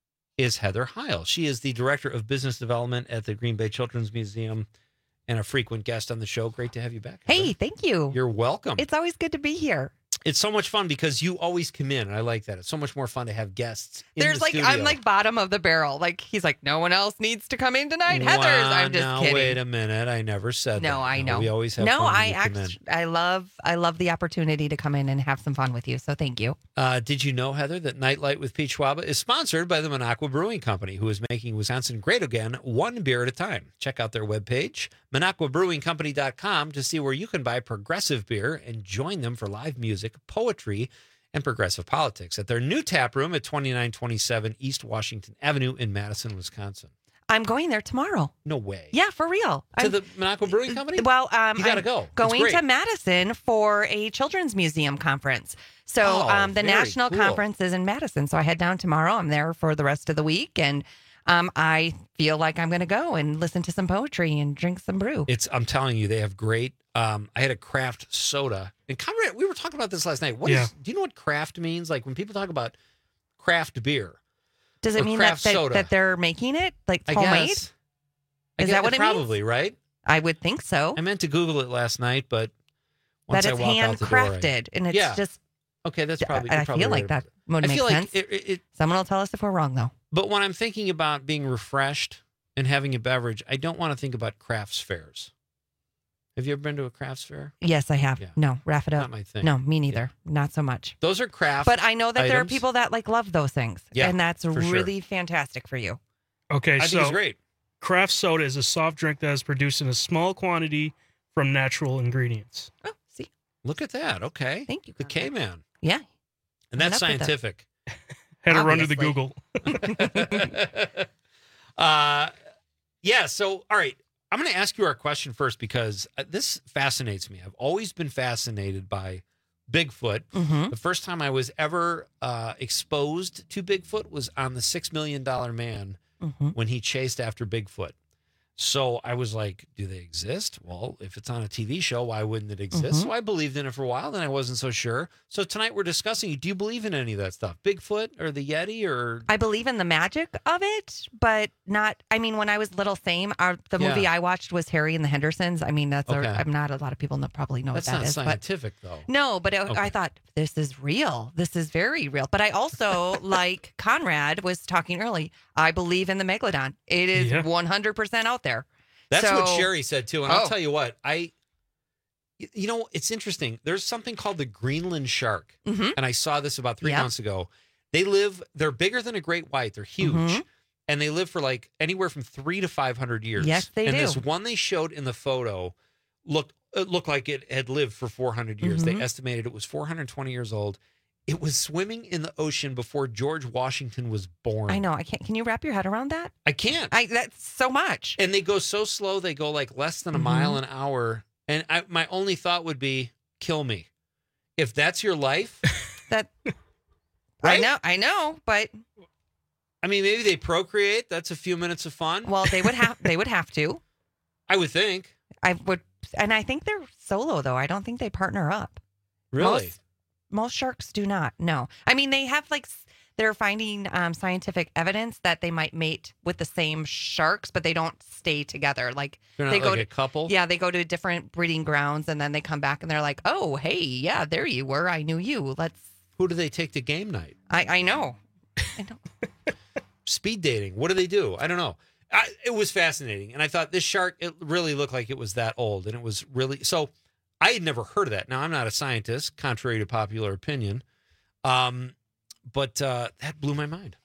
Speaker 20: is Heather Heil. She is the Director of Business Development at the Green Bay Children's Museum and a frequent guest on the show. Great to have you back, Heather.
Speaker 5: Hey, thank you.
Speaker 20: You're welcome.
Speaker 5: It's always good to be here.
Speaker 20: It's so much fun because you always come in, and I like that. It's so much more fun to have guests in
Speaker 5: There's
Speaker 20: the
Speaker 5: like,
Speaker 20: studio.
Speaker 5: I'm like bottom of the barrel. Like, he's like, no one else needs to come in tonight. Heather's.
Speaker 20: Wow,
Speaker 5: I'm just
Speaker 20: now,
Speaker 5: kidding.
Speaker 20: wait a minute. I never said that.
Speaker 5: No, I know.
Speaker 20: We always have
Speaker 5: no,
Speaker 20: fun when
Speaker 5: I
Speaker 20: you come in.
Speaker 5: actually, I love, I love the opportunity to come in and have some fun with you. So thank you.
Speaker 20: Uh, did you know, Heather, that Nightlight with Pete Schwaba is sponsored by the Minocqua Brewing Company, who is making Wisconsin great again, one beer at a time. Check out their webpage, minocqua brewing company dot com, to see where you can buy progressive beer and join them for live music, poetry, and progressive politics at their new tap room at twenty-nine twenty-seven East Washington Avenue in Madison, Wisconsin.
Speaker 5: I'm going there tomorrow.
Speaker 20: No way.
Speaker 5: Yeah, for real.
Speaker 20: To
Speaker 5: I'm,
Speaker 20: the Minocqua Brewing Company?
Speaker 5: Well, um,
Speaker 20: You gotta
Speaker 5: I'm
Speaker 20: go. It's
Speaker 5: Going
Speaker 20: great.
Speaker 5: to Madison for a children's museum conference. So
Speaker 20: Oh,
Speaker 5: um, the
Speaker 20: very
Speaker 5: national
Speaker 20: cool.
Speaker 5: conference is in Madison. So I head down tomorrow. I'm there for the rest of the week, and um, I feel like I'm going to go and listen to some poetry and drink some brew.
Speaker 20: It's. I'm telling you, they have great. Um, I had a craft soda, and Conrad, we were talking about this last night. What is?
Speaker 21: Yeah.
Speaker 20: Do you know what craft means? Like when people talk about craft beer,
Speaker 5: Does it
Speaker 20: or
Speaker 5: mean that,
Speaker 20: craft
Speaker 5: that
Speaker 20: soda.
Speaker 5: that they're making it like
Speaker 20: I
Speaker 5: homemade?
Speaker 20: guess. I
Speaker 5: Is
Speaker 20: guess-
Speaker 5: that what it means?
Speaker 20: probably right?
Speaker 5: I would think so.
Speaker 20: I meant to Google it last night, but once
Speaker 5: That
Speaker 20: I
Speaker 5: it's
Speaker 20: walk out the door, I-
Speaker 5: handcrafted, and it's
Speaker 20: yeah.
Speaker 5: just.
Speaker 20: Okay, that's probably.
Speaker 5: I,
Speaker 20: you're
Speaker 5: I
Speaker 20: probably
Speaker 5: feel like
Speaker 20: right.
Speaker 5: that would
Speaker 20: I
Speaker 5: make
Speaker 20: feel like
Speaker 5: sense.
Speaker 20: it, it, it,
Speaker 5: Someone will tell us if we're wrong, though.
Speaker 20: But when I'm thinking about being refreshed and having a beverage, I don't want to think about crafts fairs. Have you ever been to a crafts fair?
Speaker 5: Yes, I have.
Speaker 20: Yeah.
Speaker 5: No, wrap it up.
Speaker 20: Not my thing.
Speaker 5: No, me neither. Not so much.
Speaker 20: Those are craft.
Speaker 5: But I know that there are
Speaker 20: items.
Speaker 5: people that like love those things.
Speaker 20: Yeah,
Speaker 5: and that's
Speaker 20: for sure.
Speaker 5: really fantastic for you.
Speaker 21: Okay,
Speaker 20: I
Speaker 21: so
Speaker 20: think it's great.
Speaker 21: craft soda is a soft drink that is produced in a small quantity from natural ingredients.
Speaker 5: Oh, see.
Speaker 20: Look at that. Okay.
Speaker 5: Thank you.
Speaker 20: The K-Man.
Speaker 5: Yeah.
Speaker 20: And that's
Speaker 5: Coming up with it.
Speaker 20: scientific.
Speaker 21: Had to run to the
Speaker 5: Obviously.
Speaker 21: Google.
Speaker 20: uh, yeah. So, all right. I'm going to ask you our question first because uh, this fascinates me. I've always been fascinated by Bigfoot.
Speaker 5: Mhm.
Speaker 20: The first time I was ever uh, exposed to Bigfoot was on the Six Million Dollar Man
Speaker 5: Mhm.
Speaker 20: when he chased after Bigfoot. So I was like, do they exist? Well, if it's on a T V show, why wouldn't it exist?
Speaker 5: Mhm.
Speaker 20: So I believed in it for a while, then I wasn't so sure. So tonight we're discussing, do you believe in any of that stuff? Bigfoot or the Yeti or...
Speaker 5: I believe in the magic of it, but not. I mean, when I was little, same. Our, the
Speaker 20: Yeah.
Speaker 5: movie I watched was Harry and the Hendersons. I mean, that's.
Speaker 20: Okay.
Speaker 5: A, I'm not a lot of people know, probably know
Speaker 20: That's
Speaker 5: what that
Speaker 20: not
Speaker 5: is. But
Speaker 20: scientific, though.
Speaker 5: no, but it,
Speaker 20: Okay.
Speaker 5: I thought this is real. This is very real. But I also, like Conrad was talking early, I believe in the megalodon. It is
Speaker 21: Yeah.
Speaker 5: one hundred percent out there.
Speaker 20: That's what
Speaker 5: So-
Speaker 20: Sherry said, too. And I'll
Speaker 5: Oh.
Speaker 20: tell you what, I... y- You know, it's interesting. There's something called the Greenland shark.
Speaker 5: Mhm.
Speaker 20: And I saw this about three
Speaker 5: Yeah.
Speaker 20: months ago. They live, they're bigger than a great white. They're huge.
Speaker 5: Mhm.
Speaker 20: And they live for like anywhere from three to five hundred years.
Speaker 5: Yes, they
Speaker 20: and
Speaker 5: do.
Speaker 20: this one they showed in the photo looked it looked like it had lived for four hundred years.
Speaker 5: Mhm.
Speaker 20: They estimated it was four hundred twenty years old. It was swimming in the ocean before George Washington was born.
Speaker 5: I know. I can't. Can you wrap your head around that?
Speaker 20: I can't.
Speaker 5: I that's so much.
Speaker 20: And they go so slow, they go like less than a
Speaker 5: Mhm.
Speaker 20: mile an hour. And I, my only thought would be, kill me. If that's your life,
Speaker 5: That I
Speaker 20: Right?
Speaker 5: know. I know. But
Speaker 20: I mean, maybe they procreate. That's a few minutes of fun.
Speaker 5: well, they would have. They would have to.
Speaker 20: I would think.
Speaker 5: I would, and I think they're solo though. I don't think they partner up.
Speaker 20: Really?
Speaker 5: Most, most sharks do not. No. I mean, they have like s- they're finding um, scientific evidence that they might mate with the same sharks, but they don't stay together. Like
Speaker 20: They're not
Speaker 5: they go
Speaker 20: like
Speaker 5: to
Speaker 20: a couple?
Speaker 5: Yeah, they go to different breeding grounds, and then they come back and they're like, "Oh, hey, yeah, there you were. I knew you. Let's."
Speaker 20: Who do they take to game night?
Speaker 5: I I know.
Speaker 20: Speed dating. What do they do? I don't know. I, it was fascinating, and I thought this shark. It really looked like it was that old, and it was really so. I had never heard of that. Now I'm not a scientist, contrary to popular opinion, um, but uh, that blew my mind.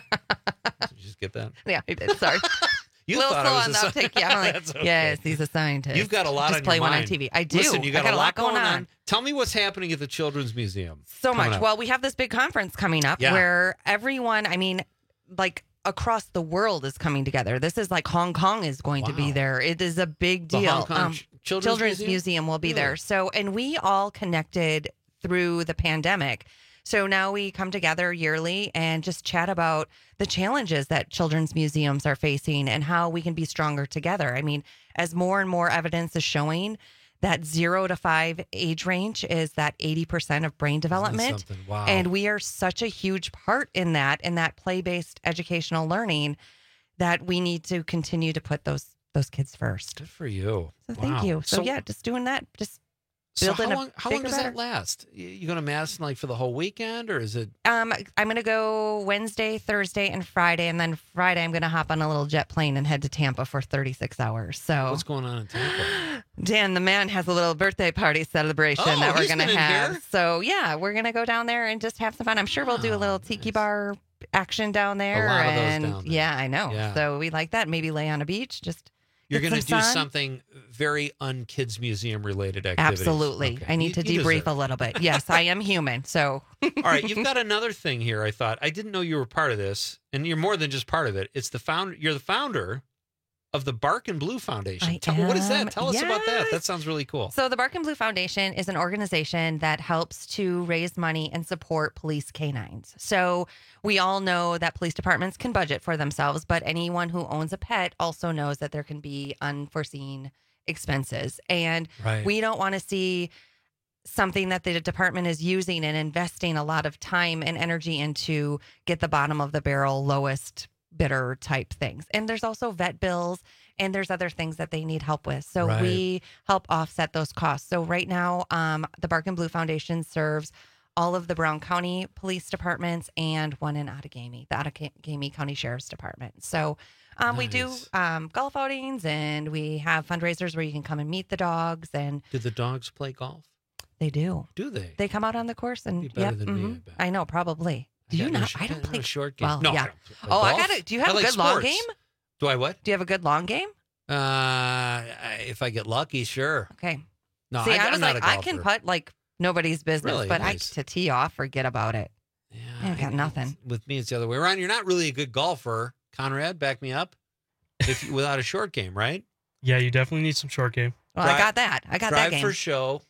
Speaker 20: Did you just get that?
Speaker 5: Yeah, I did. Sorry.
Speaker 20: You
Speaker 5: Little
Speaker 20: thought
Speaker 5: slow
Speaker 20: I was
Speaker 5: on
Speaker 20: a
Speaker 5: the
Speaker 20: sci-
Speaker 5: uptake. Yeah, I'm like,
Speaker 20: That's okay.
Speaker 5: yes, he's a scientist.
Speaker 20: You've got a lot
Speaker 5: Just
Speaker 20: on
Speaker 5: play
Speaker 20: your
Speaker 5: one
Speaker 20: mind.
Speaker 5: on T V. I do.
Speaker 20: Listen, you got,
Speaker 5: I got
Speaker 20: a lot going on. Tell me what's happening at the Children's Museum.
Speaker 5: So
Speaker 20: coming
Speaker 5: much.
Speaker 20: up.
Speaker 5: Well, we have this big conference coming up
Speaker 20: Yeah.
Speaker 5: where everyone, I mean, like across the world is coming together. This is like Hong Kong is going to be
Speaker 20: Wow.
Speaker 5: there. It is a big
Speaker 20: The
Speaker 5: deal.
Speaker 20: Hong Kong Ch- Children's
Speaker 5: Museum?
Speaker 20: Museum?
Speaker 5: will be
Speaker 20: Really?
Speaker 5: there. So, and we all connected through the pandemic. So now we come together yearly and just chat about the challenges that children's museums are facing and how we can be stronger together. I mean, as more and more evidence is showing that zero to five age range is that eighty percent of brain development.
Speaker 20: something? Wow.
Speaker 5: And we are such a huge part in that, in that play-based educational learning, that we need to continue to put those those kids first.
Speaker 20: Good for you.
Speaker 5: So thank
Speaker 20: Wow.
Speaker 5: you. So, yeah, just doing that, just
Speaker 20: So
Speaker 5: building
Speaker 20: how
Speaker 5: a
Speaker 20: long, how long
Speaker 5: bigger,
Speaker 20: does that
Speaker 5: better.
Speaker 20: last? You, you going to Madison like for the whole weekend, or is it?
Speaker 5: Um, I'm going to go Wednesday, Thursday, and Friday, and then Friday I'm going to hop on a little jet plane and head to Tampa for thirty-six hours. So
Speaker 20: What's going on in Tampa?
Speaker 5: Dan, the man, has a little birthday party celebration
Speaker 20: Oh,
Speaker 5: that we're
Speaker 20: he's
Speaker 5: going to
Speaker 20: been in
Speaker 5: have.
Speaker 20: here?
Speaker 5: So yeah, we're going to go down there and just have some fun. I'm sure we'll do a little tiki bar action down there.
Speaker 20: lot of those
Speaker 5: and
Speaker 20: down there.
Speaker 5: yeah, I know.
Speaker 20: Yeah.
Speaker 5: So we like that. Maybe lay on a beach. Just
Speaker 20: You're
Speaker 5: get
Speaker 20: going to
Speaker 5: some
Speaker 20: do
Speaker 5: sun.
Speaker 20: something very un-kids museum related activities.
Speaker 5: Absolutely.
Speaker 20: Okay.
Speaker 5: I need
Speaker 20: You-
Speaker 5: to
Speaker 20: you
Speaker 5: debrief
Speaker 20: deserve
Speaker 5: a little bit. Yes, I am human. So
Speaker 20: All right, you've got another thing here. I thought I didn't know you were part of this, and you're more than just part of it. It's the founder. You're the founder of the Bark and Blue Foundation.
Speaker 5: I
Speaker 20: Tell, what is
Speaker 5: am.
Speaker 20: that? Tell us about that.
Speaker 5: Yes.
Speaker 20: That sounds really cool.
Speaker 5: So the Bark and Blue Foundation is an organization that helps to raise money and support police canines. So we all know that police departments can budget for themselves, but anyone who owns a pet also knows that there can be unforeseen expenses. And
Speaker 20: Right.
Speaker 5: we don't want to see something that the department is using and investing a lot of time and energy into get the bottom of the barrel, lowest bidder type things. And there's also vet bills and there's other things that they need help with. So
Speaker 20: Right.
Speaker 5: we help offset those costs. So right now, um, the Bark and Blue Foundation serves all of the Brown County Police Departments and one in Outagamie, the Outagamie County Sheriff's Department. So um, we do
Speaker 20: Nice.
Speaker 5: um, golf outings and we have fundraisers where you can come and meet the dogs, and
Speaker 20: Did the dogs play golf?
Speaker 5: they do.
Speaker 20: Do they?
Speaker 5: They come out on the course and
Speaker 20: Be better
Speaker 5: yep,
Speaker 20: than me, I
Speaker 5: mhm.
Speaker 20: bet.
Speaker 5: I know, probably. Do
Speaker 20: I
Speaker 5: you
Speaker 20: got no
Speaker 5: not?
Speaker 20: sh-
Speaker 5: I don't
Speaker 20: I have
Speaker 5: play
Speaker 20: a short game.
Speaker 5: Well,
Speaker 20: No, I
Speaker 5: yeah.
Speaker 20: don't play
Speaker 5: Oh, I
Speaker 20: golf.
Speaker 5: got it. Do you
Speaker 20: I
Speaker 5: have a
Speaker 20: like
Speaker 5: good long
Speaker 20: sports.
Speaker 5: game?
Speaker 20: Do I what?
Speaker 5: Do you have a good long game?
Speaker 20: Uh, I- if I get lucky, sure.
Speaker 5: Okay.
Speaker 20: No,
Speaker 5: See,
Speaker 20: I,
Speaker 5: I,
Speaker 20: I'm
Speaker 5: was
Speaker 20: not
Speaker 5: like,
Speaker 20: a
Speaker 5: I
Speaker 20: golfer.
Speaker 5: can putt like nobody's business,
Speaker 20: Really?
Speaker 5: but
Speaker 20: Nice.
Speaker 5: I to tee off, forget about it. Yeah, I got nothing.
Speaker 20: With me, it's the other way around. You're not really a good golfer, Conrad. Back me up. If you, without a short game, right?
Speaker 21: Yeah, you definitely need some short game.
Speaker 5: Well, I got that. I got
Speaker 20: drive
Speaker 5: that game.
Speaker 20: for show.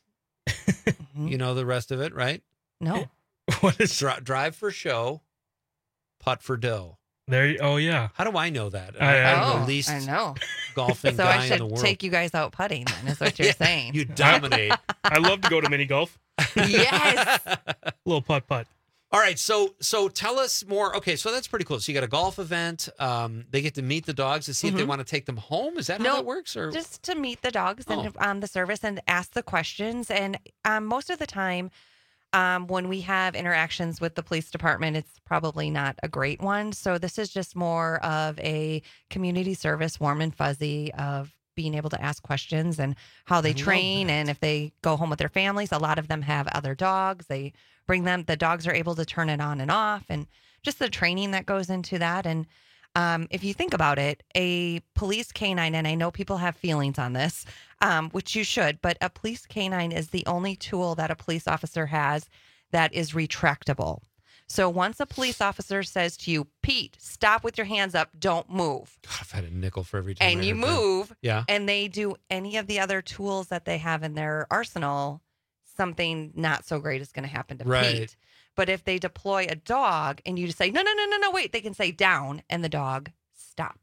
Speaker 20: You know the rest of it, right?
Speaker 5: No.
Speaker 21: What is
Speaker 20: Dri- drive for show, putt for dough.
Speaker 21: There. You, oh yeah.
Speaker 20: How do I know that?
Speaker 21: I- I-
Speaker 20: I'm
Speaker 5: Oh,
Speaker 20: the least
Speaker 5: I know.
Speaker 20: golfing
Speaker 5: So
Speaker 20: guy
Speaker 5: I
Speaker 20: in the
Speaker 5: should
Speaker 20: world.
Speaker 5: take you guys out putting. Then is what you're
Speaker 20: Yeah,
Speaker 5: saying.
Speaker 20: You dominate.
Speaker 21: I love to go to mini golf.
Speaker 5: Yes.
Speaker 21: Little putt putt.
Speaker 20: All right, so so tell us more. Okay, so that's pretty cool. So you got a golf event. Um, they get to meet the dogs to see if they
Speaker 5: Mhm.
Speaker 20: want to take them home. Is that how
Speaker 5: No,
Speaker 20: that works? Or
Speaker 5: just to meet the dogs and
Speaker 20: Oh.
Speaker 5: um, the service and ask the questions. And um, most of the time, um, when we have interactions with the police department, it's probably not a great one. So this is just more of a community service, warm and fuzzy, of being able to ask questions and how they
Speaker 20: I love
Speaker 5: train and if they go home with their families. A lot of them have other dogs. They bring them, the dogs are able to turn it on and off, and just the training that goes into that. And um, if you think about it, a police canine, and I know people have feelings on this, um, which you should, but a police canine is the only tool that a police officer has that is retractable. So once a police officer says to you, Pete, stop with your hands up, don't move,
Speaker 20: God, I've had a nickel for every time.
Speaker 5: and
Speaker 20: I
Speaker 5: you
Speaker 20: heard that.
Speaker 5: move,
Speaker 20: Yeah.
Speaker 5: and they do any of the other tools that they have in their arsenal, something not so great is going to happen to
Speaker 20: Right.
Speaker 5: Pete. But if they deploy a dog and you just say, no, no, no, no, no, wait, they can say down, and the dog stops.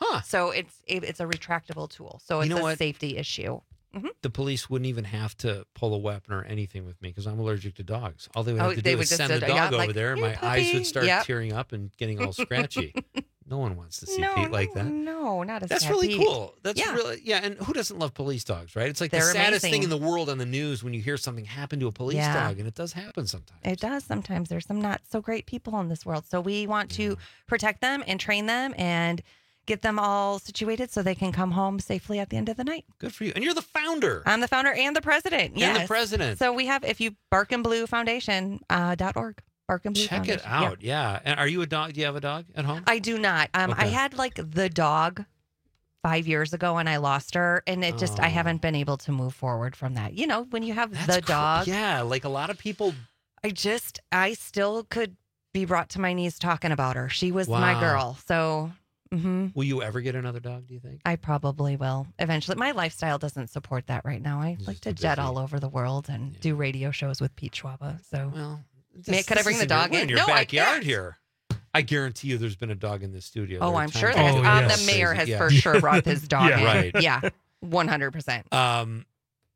Speaker 20: Huh.
Speaker 5: So it's it's a retractable tool. So it's
Speaker 20: You know
Speaker 5: a
Speaker 20: what?
Speaker 5: safety issue. hmm
Speaker 20: The police wouldn't even have to pull a weapon or anything with me because I'm allergic to dogs. All they would
Speaker 5: Oh,
Speaker 20: have to
Speaker 5: they
Speaker 20: do
Speaker 5: would
Speaker 20: is
Speaker 5: just
Speaker 20: send
Speaker 5: sit-
Speaker 20: the dog
Speaker 5: yeah,
Speaker 20: over
Speaker 5: like,
Speaker 20: there, and
Speaker 5: "Here,
Speaker 20: my eyes
Speaker 5: puppy."
Speaker 20: would start
Speaker 5: Yep.
Speaker 20: tearing up and getting all scratchy. No one wants to see
Speaker 5: No,
Speaker 20: Pete like that.
Speaker 5: No, not a
Speaker 20: That's
Speaker 5: sad
Speaker 20: really
Speaker 5: Pete.
Speaker 20: cool. That's
Speaker 5: Yeah.
Speaker 20: really yeah. And who doesn't love police dogs, right? It's like the
Speaker 5: They're
Speaker 20: saddest thing in
Speaker 5: amazing.
Speaker 20: the world on the news when you hear something happen to a police
Speaker 5: Yeah.
Speaker 20: dog, and it does happen sometimes.
Speaker 5: It does sometimes. There's some not so great people in this world. So we want to protect them and train them and get them all situated so they can come home safely at the end of the night.
Speaker 20: Good for you. And you're the founder.
Speaker 5: I'm the founder and the president.
Speaker 20: And
Speaker 5: Yes.
Speaker 20: the president.
Speaker 5: So we have, if you bark and blue foundation uh, dot org. Bark and Blue
Speaker 20: Check it
Speaker 5: Foundation. Yeah.
Speaker 20: out. Yeah. And are you a dog? Do you have a dog at home?
Speaker 5: I do not. Um, I
Speaker 20: Okay.
Speaker 5: had like the dog five years ago and I lost her, and it just I
Speaker 20: Oh.
Speaker 5: haven't been able to move forward from that. You know, when you have
Speaker 20: That's
Speaker 5: the
Speaker 20: cr-
Speaker 5: dog,
Speaker 20: Yeah. Like a lot of people.
Speaker 5: I just I still could be brought to my knees talking about her. She was my
Speaker 20: Wow.
Speaker 5: girl. So hmm
Speaker 20: Will you ever get another dog, do you think?
Speaker 5: I probably will eventually. My lifestyle doesn't support that right now. I like to jet all over the world and do radio shows with Pete Schwaba. So
Speaker 20: well,
Speaker 5: May, could I bring the dog
Speaker 20: We're
Speaker 5: in?
Speaker 20: in your
Speaker 5: No, I
Speaker 20: backyard
Speaker 5: can't.
Speaker 20: here. I guarantee you there's been a dog in this studio.
Speaker 5: Oh,
Speaker 20: There are
Speaker 5: I'm sure
Speaker 20: times
Speaker 5: there's.
Speaker 20: when
Speaker 5: Um,
Speaker 20: it's
Speaker 5: the mayor
Speaker 20: crazy.
Speaker 5: has
Speaker 20: Yeah.
Speaker 5: for sure brought his dog
Speaker 20: Yeah.
Speaker 5: in.
Speaker 20: Right.
Speaker 5: Yeah, one hundred percent.
Speaker 20: Um,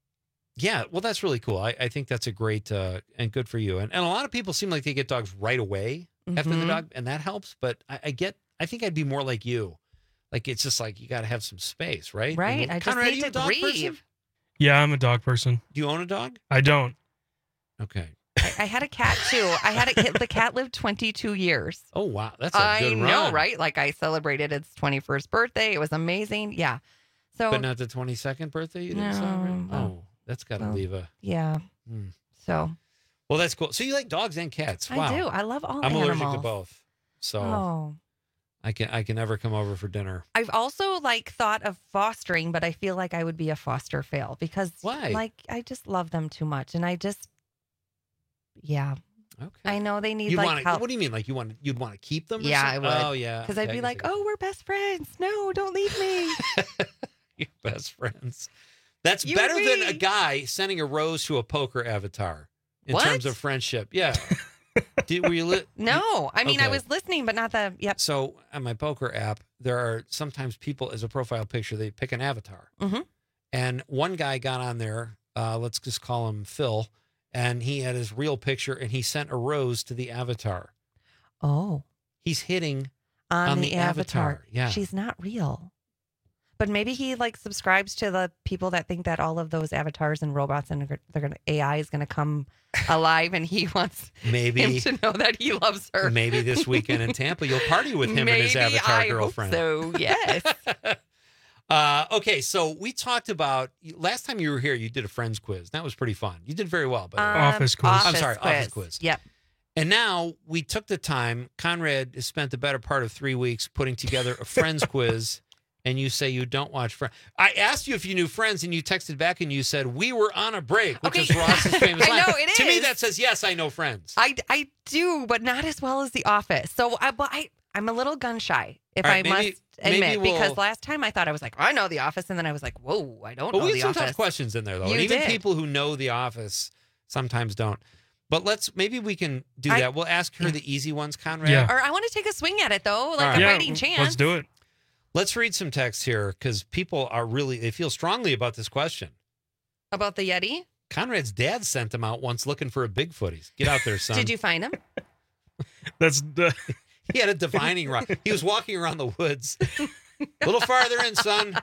Speaker 20: yeah, well, that's really cool. I, I think that's a great uh, and good for you. And and a lot of people seem like they get dogs right away after the
Speaker 5: Mhm.
Speaker 20: dog, and that helps. But I, I get, I think I'd be more like you. Like it's just like you got to have some space, right?
Speaker 5: Right.
Speaker 20: And
Speaker 5: I just
Speaker 20: Conrad, are
Speaker 5: need
Speaker 20: you
Speaker 5: to
Speaker 20: a dog person?
Speaker 5: grieve.
Speaker 21: Yeah, I'm a dog person.
Speaker 20: Do you own a dog?
Speaker 21: I don't.
Speaker 20: Okay.
Speaker 5: I, I had a cat too. I had a the cat lived twenty-two years.
Speaker 20: Oh wow, that's a
Speaker 5: I
Speaker 20: good
Speaker 5: know,
Speaker 20: run.
Speaker 5: right? Like I celebrated its twenty-first birthday. It was amazing. Yeah. So
Speaker 20: But not the twenty-second birthday you didn't
Speaker 5: No,
Speaker 20: celebrate?
Speaker 5: well,
Speaker 20: Oh, that's got to
Speaker 5: well,
Speaker 20: leave a.
Speaker 5: yeah.
Speaker 20: Hmm.
Speaker 5: So
Speaker 20: Well, that's cool. So you like dogs and cats? Wow.
Speaker 5: I do. I love all
Speaker 20: I'm
Speaker 5: animals.
Speaker 20: allergic to both, so
Speaker 5: Oh.
Speaker 20: I can I can never come over for dinner.
Speaker 5: I've also like thought of fostering, but I feel like I would be a foster fail because
Speaker 20: Why?
Speaker 5: like I just love them too much, and I just yeah.
Speaker 20: Okay.
Speaker 5: I know they need
Speaker 20: You
Speaker 5: like
Speaker 20: want
Speaker 5: help.
Speaker 20: What do you mean? Like you want you'd want to keep them? or
Speaker 5: Yeah, I
Speaker 20: something?
Speaker 5: would.
Speaker 20: Oh yeah.
Speaker 5: Because I'd
Speaker 20: Okay,
Speaker 5: be
Speaker 20: I
Speaker 5: like,
Speaker 20: guess
Speaker 5: oh, we're best friends. No, don't leave me.
Speaker 20: You're best friends. That's
Speaker 5: You
Speaker 20: better
Speaker 5: and
Speaker 20: than
Speaker 5: me.
Speaker 20: a guy sending a rose to a poker avatar in
Speaker 5: What?
Speaker 20: terms of friendship. Yeah. Did, were you li-
Speaker 5: No, I mean I
Speaker 20: Okay.
Speaker 5: was listening, but not the yep.
Speaker 20: So on my poker app, there are sometimes people as a profile picture, they pick an avatar.
Speaker 5: Mhm.
Speaker 20: And one guy got on there, uh, let's just call him Phil, and he had his real picture and he sent a rose to the avatar.
Speaker 5: Oh,
Speaker 20: He's hitting
Speaker 5: on,
Speaker 20: on
Speaker 5: the,
Speaker 20: the
Speaker 5: avatar.
Speaker 20: avatar, yeah.
Speaker 5: She's not real. But maybe he like subscribes to the people that think that all of those avatars and robots and they're gonna A I is gonna come alive, and he wants
Speaker 20: Maybe-
Speaker 5: him to know that he loves her.
Speaker 20: maybe this weekend in Tampa, you'll party with him and his
Speaker 5: Maybe,
Speaker 20: avatar
Speaker 5: I hope
Speaker 20: girlfriend.
Speaker 5: so yes.
Speaker 20: Uh, okay, so we talked about last time you were here. You did a friends quiz. That was pretty fun. You did very well. By the way.
Speaker 5: Um, Office quiz.
Speaker 20: I'm sorry,
Speaker 5: office
Speaker 20: office
Speaker 5: quiz.
Speaker 20: quiz.
Speaker 5: Yep.
Speaker 20: And now we took the time. Conrad has spent the better part of three weeks putting together a friends quiz. And you say you don't watch Friends. I asked you if you knew Friends, and you texted back and you said we were on a break, which
Speaker 5: Okay.
Speaker 20: is Ross's famous
Speaker 5: I
Speaker 20: line.
Speaker 5: know, it
Speaker 20: To me,
Speaker 5: is.
Speaker 20: that says yes, I know Friends.
Speaker 5: I, I do, but not as well as The Office. So I, but I, I'm a little gun shy, if
Speaker 20: All right,
Speaker 5: I
Speaker 20: maybe-
Speaker 5: must admit,
Speaker 20: maybe we'll-
Speaker 5: because last time I thought I was like, I know The Office, and then I was like, whoa, I don't
Speaker 20: But
Speaker 5: know
Speaker 20: we
Speaker 5: The
Speaker 20: had some
Speaker 5: Office.
Speaker 20: tough questions in there, though.
Speaker 5: You
Speaker 20: and even
Speaker 5: did.
Speaker 20: people who know The Office sometimes don't. But let's maybe we can do
Speaker 5: I-
Speaker 20: that. We'll ask her the easy ones, Conrad.
Speaker 21: Yeah.
Speaker 5: Or I want to take a swing at it though, like
Speaker 20: All right.
Speaker 5: a
Speaker 20: Yeah,
Speaker 5: fighting chance.
Speaker 21: Let's do it.
Speaker 20: Let's read some text here because people are really, they feel strongly about this question.
Speaker 5: About the Yeti?
Speaker 20: Conrad's dad sent him out once looking for a Bigfoot. He's, Get out there, son.
Speaker 5: Did you find him?
Speaker 21: That's the.
Speaker 20: He had a divining rod. He was walking around the woods. A little farther in, son.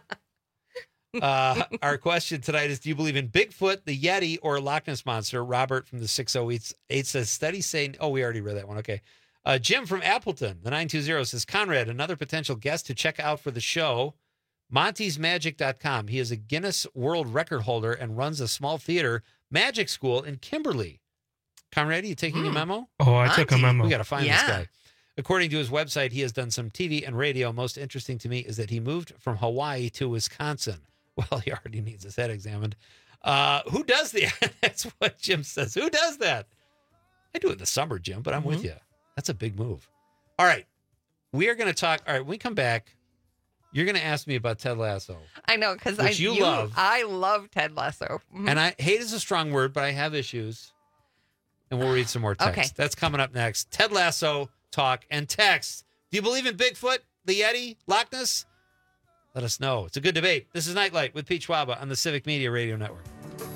Speaker 20: Uh, our question tonight is, do you believe in Bigfoot, the Yeti, or Loch Ness Monster? Robert from the six oh eight says, study saying, oh, we already read that one. Okay. Uh, Jim from Appleton, the nine two zero, says, Conrad, another potential guest to check out for the show, Monty's Magic dot com. He is a Guinness World Record holder and runs a small theater magic school in Kimberly. Conrad, are you taking a memo?
Speaker 21: Oh, I took a memo.
Speaker 20: We got to find
Speaker 5: Yeah.
Speaker 20: this guy. According to his website, he has done some T V and radio. Most interesting to me is that he moved from Hawaii to Wisconsin. Well, he already needs his head examined. Uh, who does the? That's what Jim says. Who does that? I do it in the summer, Jim, but I'm with
Speaker 5: Mhm.
Speaker 20: you. That's a big move. All right. We are going to talk. All right. When we come back, you're going to ask me about Ted Lasso.
Speaker 5: I know, because I
Speaker 20: Which you love.
Speaker 5: I love Ted Lasso. Mhm.
Speaker 20: And I hate is a strong word, but I have issues. And we'll read some more text.
Speaker 5: Okay.
Speaker 20: That's coming up next. Ted Lasso, talk, and text. Do you believe in Bigfoot, the Yeti, Loch Ness? Let us know. It's a good debate. This is Nightlight with Pete Schwaba on the Civic Media Radio Network.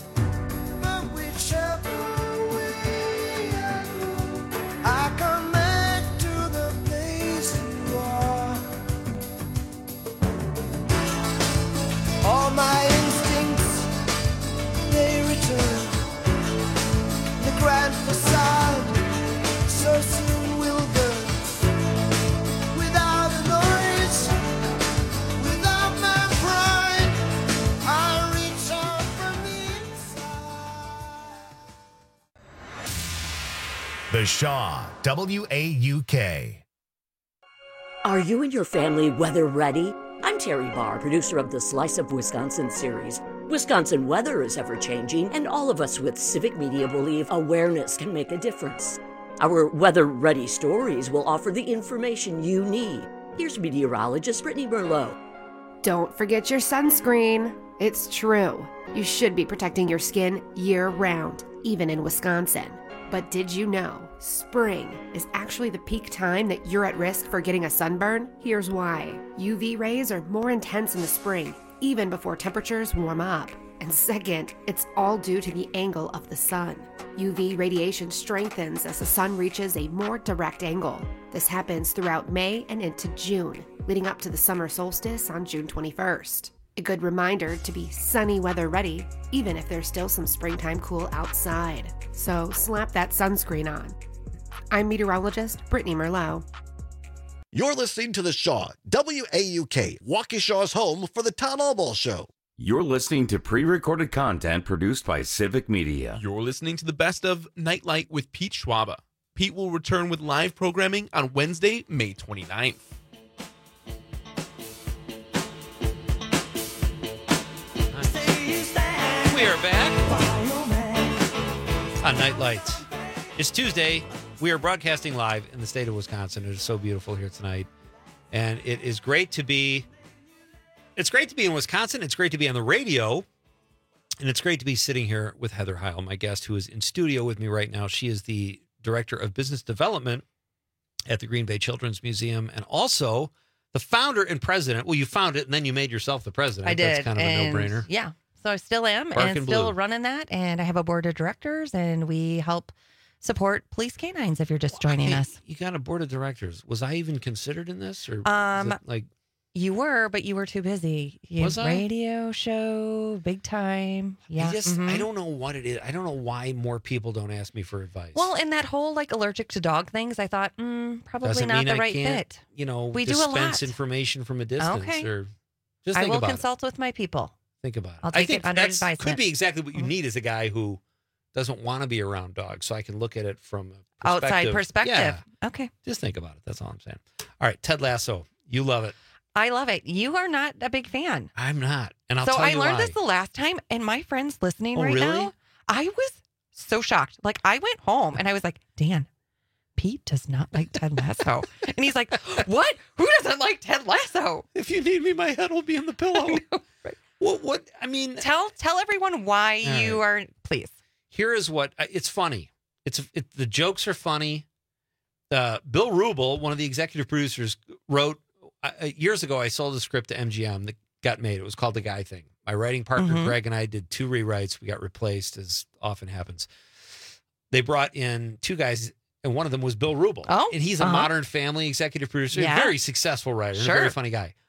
Speaker 4: I come back to the place you are. All my instincts, they return. The grand facade so soon will burn. Without a noise, without my pride, I reach out from the inside.
Speaker 1: The Shaw, W A U K.
Speaker 8: Are you and your family weather ready? I'm Terry Barr, producer of the Slice of Wisconsin series. Wisconsin weather is ever-changing, and all of us with Civic Media believe awareness can make a difference. Our weather-ready stories will offer the information you need. Here's meteorologist Brittany Merlot.
Speaker 9: Don't forget your sunscreen. It's true. You should be protecting your skin year-round, even in Wisconsin. But did you know spring is actually the peak time that you're at risk for getting a sunburn? Here's why. U V rays are more intense in the spring, even before temperatures warm up. And second, it's all due to the angle of the sun. U V radiation strengthens as the sun reaches a more direct angle. This happens throughout May and into June, leading up to the summer solstice on June twenty-first. A good reminder to be sunny weather ready, even if there's still some springtime cool outside. So slap that sunscreen on. I'm meteorologist Brittany Merlot.
Speaker 11: You're listening to The Shaw, W A U K, Waukesha's home for the Town Hall Ball Show.
Speaker 18: You're listening to pre-recorded content produced by Civic Media.
Speaker 19: You're listening to the best of Nightlight with Pete Schwaba. Pete will return with live programming on Wednesday, May twenty-ninth.
Speaker 20: We are back on Nightlight. It's Tuesday. We are broadcasting live in the state of Wisconsin. It is so beautiful here tonight. And it is great to be, it's great to be in Wisconsin. It's great to be on the radio. And it's great to be sitting here with Heather Heil, my guest, who is in studio with me right now. She is the Director of Business Development at the Green Bay Children's Museum and also the founder and president. Well, you found it and then you made yourself the president.
Speaker 5: I did.
Speaker 20: That's kind of
Speaker 5: and
Speaker 20: a no-brainer.
Speaker 5: Yeah. So I still am
Speaker 20: Bark
Speaker 5: and
Speaker 20: and
Speaker 5: still
Speaker 20: blue.
Speaker 5: running that. And I have a board of directors and we help support police canines if you're just joining
Speaker 20: Hey,
Speaker 5: us.
Speaker 20: You got a board of directors. Was I even considered in this? Or
Speaker 5: Um,
Speaker 20: was it like
Speaker 5: You were, but you were too busy. You
Speaker 20: Was I?
Speaker 5: Radio show, big time. Yeah.
Speaker 20: I just
Speaker 5: mhm.
Speaker 20: I don't know what it is. I don't know why more people don't ask me for advice.
Speaker 5: Well, and that whole like allergic to dog things, I thought, mm, probably
Speaker 20: Doesn't
Speaker 5: not
Speaker 20: mean
Speaker 5: the
Speaker 20: I
Speaker 5: right
Speaker 20: can't,
Speaker 5: fit.
Speaker 20: You know,
Speaker 5: we do a
Speaker 20: dispense
Speaker 5: lot.
Speaker 20: information from a distance
Speaker 5: Okay.
Speaker 20: or just
Speaker 5: I
Speaker 20: think
Speaker 5: will
Speaker 20: about
Speaker 5: consult with my people.
Speaker 20: it. Think about it.
Speaker 5: I'll
Speaker 20: I
Speaker 5: take
Speaker 20: think
Speaker 5: it under
Speaker 20: that's
Speaker 5: advisement.
Speaker 20: could be exactly what you
Speaker 5: Mhm.
Speaker 20: need is a guy who doesn't want to be around dogs, so I can look at it from a
Speaker 5: Outside
Speaker 20: perspective.
Speaker 5: perspective.
Speaker 20: Yeah.
Speaker 5: Okay.
Speaker 20: Just think about it. That's all I'm saying. All right, Ted Lasso. You love it.
Speaker 5: I love it. You are not a big fan.
Speaker 20: I'm not. And I'll
Speaker 5: so
Speaker 20: tell
Speaker 5: I
Speaker 20: you
Speaker 5: learned
Speaker 20: why.
Speaker 5: this the last time, and my friends listening
Speaker 20: Oh,
Speaker 5: right
Speaker 20: really?
Speaker 5: now, I was so shocked. Like I went home and I was like, Dan, Pete does not like Ted Lasso. And he's like, what? Who doesn't like Ted Lasso?
Speaker 20: If you need me, my head will be in the pillow. What? What? I mean,
Speaker 5: tell tell everyone why
Speaker 20: All
Speaker 5: you are. Please.
Speaker 20: Here is what it's funny. It's it, the jokes are funny. Uh, Bill Rubel, one of the executive producers, wrote uh, years ago. I sold a script to M G M that got made. It was called The Guy Thing. My writing partner
Speaker 5: Mhm.
Speaker 20: Greg and I did two rewrites. We got replaced, as often happens. They brought in two guys, and one of them was Bill Rubel.
Speaker 5: Oh,
Speaker 20: and he's a
Speaker 5: uh-huh.
Speaker 20: Modern Family executive producer,
Speaker 5: Yeah.
Speaker 20: a very successful writer, and
Speaker 5: Sure.
Speaker 20: a very funny guy.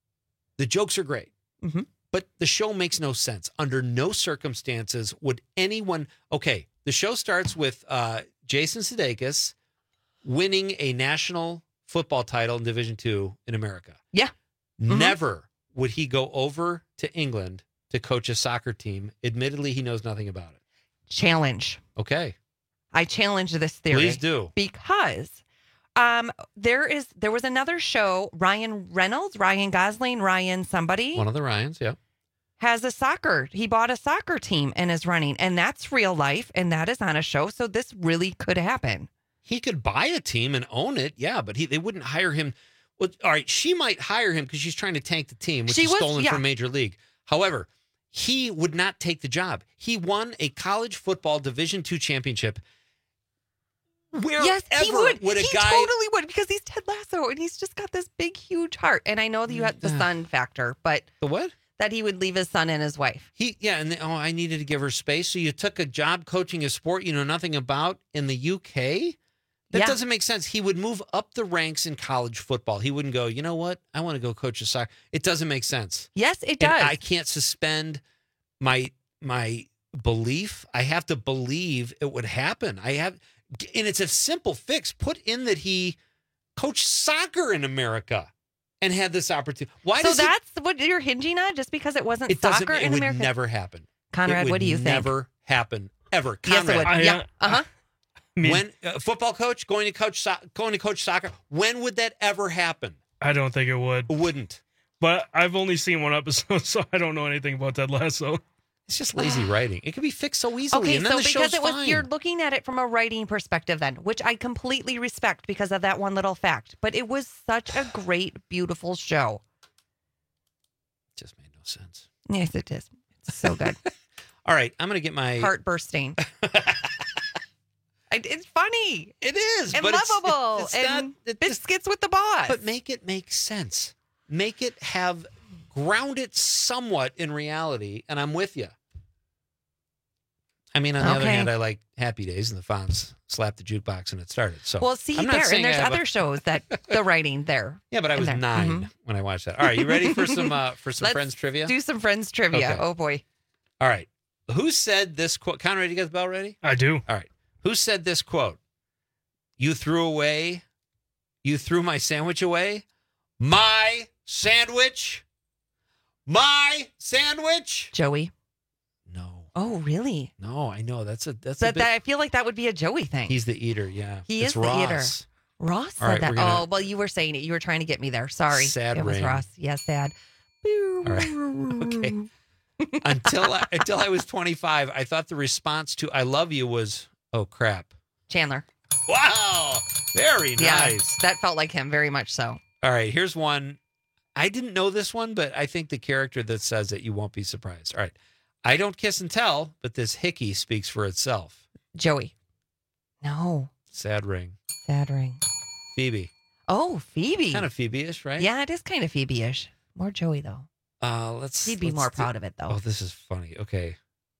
Speaker 20: The jokes are great.
Speaker 5: Mhm.
Speaker 20: But the show makes no sense. Under no circumstances would anyone. Okay, the show starts with uh, Jason Sudeikis winning a national football title in Division Two in America.
Speaker 5: Yeah. Mhm.
Speaker 20: Never would he go over to England to coach a soccer team. Admittedly, he knows nothing about it.
Speaker 5: Challenge.
Speaker 20: Okay,
Speaker 5: I challenge this theory.
Speaker 20: please do.
Speaker 5: Because um, there is there was another show, Ryan Reynolds, Ryan Gosling, Ryan somebody
Speaker 20: One of the Ryans, yeah.
Speaker 5: has a soccer. He bought a soccer team and is running, and that's real life, and that is on a show. So this really could happen.
Speaker 20: He could buy a team and own it, yeah, but he they wouldn't hire him. Well, all right, she might hire him because she's trying to tank the team, which
Speaker 5: She
Speaker 20: is
Speaker 5: was-
Speaker 20: stolen
Speaker 5: yeah.
Speaker 20: from Major League. However, he would not take the job. He won a college football Division two championship. Wherever
Speaker 5: Yes, he would.
Speaker 20: would a
Speaker 5: he
Speaker 20: guy
Speaker 5: totally would because he's Ted Lasso and he's just got this big, huge heart. And I know that you had the son factor, but
Speaker 20: the what?
Speaker 5: That he would leave his son and his wife.
Speaker 20: He yeah, and the, oh, I needed to give her space. So you took a job coaching a sport you know nothing about in the U K? That
Speaker 5: Yeah.
Speaker 20: doesn't make sense. He would move up the ranks in college football. He wouldn't go, you know what? I want to go coach a soccer. It doesn't make sense.
Speaker 5: Yes, it
Speaker 20: And
Speaker 5: does.
Speaker 20: I can't suspend my my belief. I have to believe it would happen. I have, and it's a simple fix. Put in that he coached soccer in America and had this opportunity. Why?
Speaker 5: So
Speaker 20: does
Speaker 5: that's what you're hinging on, just because it wasn't
Speaker 20: it, it doesn't?
Speaker 5: soccer
Speaker 20: It
Speaker 5: in
Speaker 20: would
Speaker 5: America.
Speaker 20: never happen.
Speaker 5: Conrad,
Speaker 20: It would
Speaker 5: what do you think?
Speaker 20: Never happen ever.
Speaker 5: Yes, it
Speaker 20: Conrad,
Speaker 5: would.
Speaker 26: I,
Speaker 5: yeah.
Speaker 26: uh,
Speaker 5: Uh huh.
Speaker 20: when uh, football coach going to coach so- going to coach soccer, when would that ever happen?
Speaker 26: I don't think it would.
Speaker 20: It wouldn't.
Speaker 26: But I've only seen one episode, so I don't know anything about Ted Lasso.
Speaker 20: It's just lazy writing. It can be fixed so easily.
Speaker 5: Okay,
Speaker 20: and then
Speaker 5: so
Speaker 20: the
Speaker 5: because
Speaker 20: show's
Speaker 5: it was
Speaker 20: fine.
Speaker 5: you're looking at it from a writing perspective then, which I completely respect because of that one little fact. But it was such a great, beautiful show.
Speaker 20: Just made no sense.
Speaker 5: Yes, it is. It's so good.
Speaker 20: All right, I'm gonna get my
Speaker 5: Heart bursting. I- It's funny.
Speaker 20: It is,
Speaker 5: and
Speaker 20: but it's-
Speaker 5: lovable.
Speaker 20: it's
Speaker 5: and
Speaker 20: not- it
Speaker 5: biscuits with the boss.
Speaker 20: But make it make sense. Make it have ground it somewhat in reality, and I'm with you. I mean, on the other
Speaker 5: Okay.
Speaker 20: hand, I like Happy Days, and the Fonz slapped the jukebox and it started. So
Speaker 5: well, see
Speaker 20: I'm not
Speaker 5: there,
Speaker 20: saying
Speaker 5: and there's
Speaker 20: I have a-
Speaker 5: other shows that the writing there.
Speaker 20: Yeah, but I
Speaker 5: in
Speaker 20: was
Speaker 5: there.
Speaker 20: nine
Speaker 5: Mhm.
Speaker 20: when I watched that. All right, you ready for some uh, for some
Speaker 5: Let's
Speaker 20: Friends trivia?
Speaker 5: Do some Friends trivia.
Speaker 20: Okay.
Speaker 5: Oh boy.
Speaker 20: All right. Who said this quote? Conrad, you got the bell ready?
Speaker 26: I do.
Speaker 20: All right. Who said this quote? You threw away, you threw my sandwich away. My sandwich. My sandwich.
Speaker 5: Joey.
Speaker 20: No.
Speaker 5: Oh, really?
Speaker 20: No, I know. That's a that's a
Speaker 5: That,
Speaker 20: bit,
Speaker 5: that I feel like that would be a Joey thing.
Speaker 20: He's the eater, yeah.
Speaker 5: He
Speaker 20: it's
Speaker 5: is the
Speaker 20: Ross.
Speaker 5: eater. Ross said
Speaker 20: All right,
Speaker 5: that.
Speaker 20: we're gonna-
Speaker 5: Oh, well, you were saying it. You were trying to get me there. Sorry.
Speaker 20: Sad
Speaker 5: it was
Speaker 20: ring.
Speaker 5: Ross. Yes, sad.
Speaker 20: All right. Okay. until I, until I was twenty-five, I thought the response to "I love you" was, "Oh crap."
Speaker 5: Chandler.
Speaker 20: Wow. Very
Speaker 5: Yeah,
Speaker 20: nice.
Speaker 5: that felt like him very much so.
Speaker 20: All right, here's one. I didn't know this one, but I think the character that says it, you won't be surprised. All right. I don't kiss and tell, but this hickey speaks for itself.
Speaker 5: Joey. No.
Speaker 20: Sad ring.
Speaker 5: Sad ring.
Speaker 20: Phoebe.
Speaker 5: Oh, Phoebe.
Speaker 20: Kind of Phoebe-ish, right?
Speaker 5: Yeah, it is kind of Phoebe-ish. More Joey, though.
Speaker 20: Uh, let's.
Speaker 5: He'd be
Speaker 20: let's
Speaker 5: more
Speaker 20: do-
Speaker 5: proud of it, though.
Speaker 20: Oh, this is funny. Okay.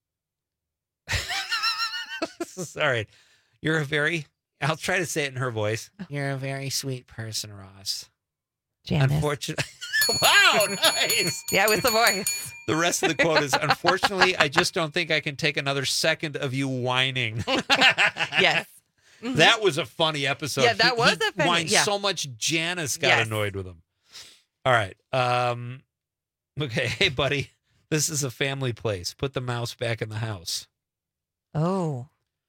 Speaker 20: This is- all right. You're a very. I'll try to say it in her voice. You're a very sweet person, Ross.
Speaker 5: Janice.
Speaker 20: Unfortunately. Wow, nice.
Speaker 5: Yeah, with the voice.
Speaker 20: The rest of the quote is, unfortunately, I just don't think I can take another second of you whining.
Speaker 5: Yes. Mhm.
Speaker 20: That was a funny episode.
Speaker 5: Yeah, that
Speaker 20: He-
Speaker 5: was
Speaker 20: he
Speaker 5: a funny-
Speaker 20: whined
Speaker 5: yeah.
Speaker 20: so much Janice got
Speaker 5: Yes.
Speaker 20: annoyed with him. All right. Um, okay. Hey, buddy, this is a family place. Put the mouse back in the house.
Speaker 5: Oh.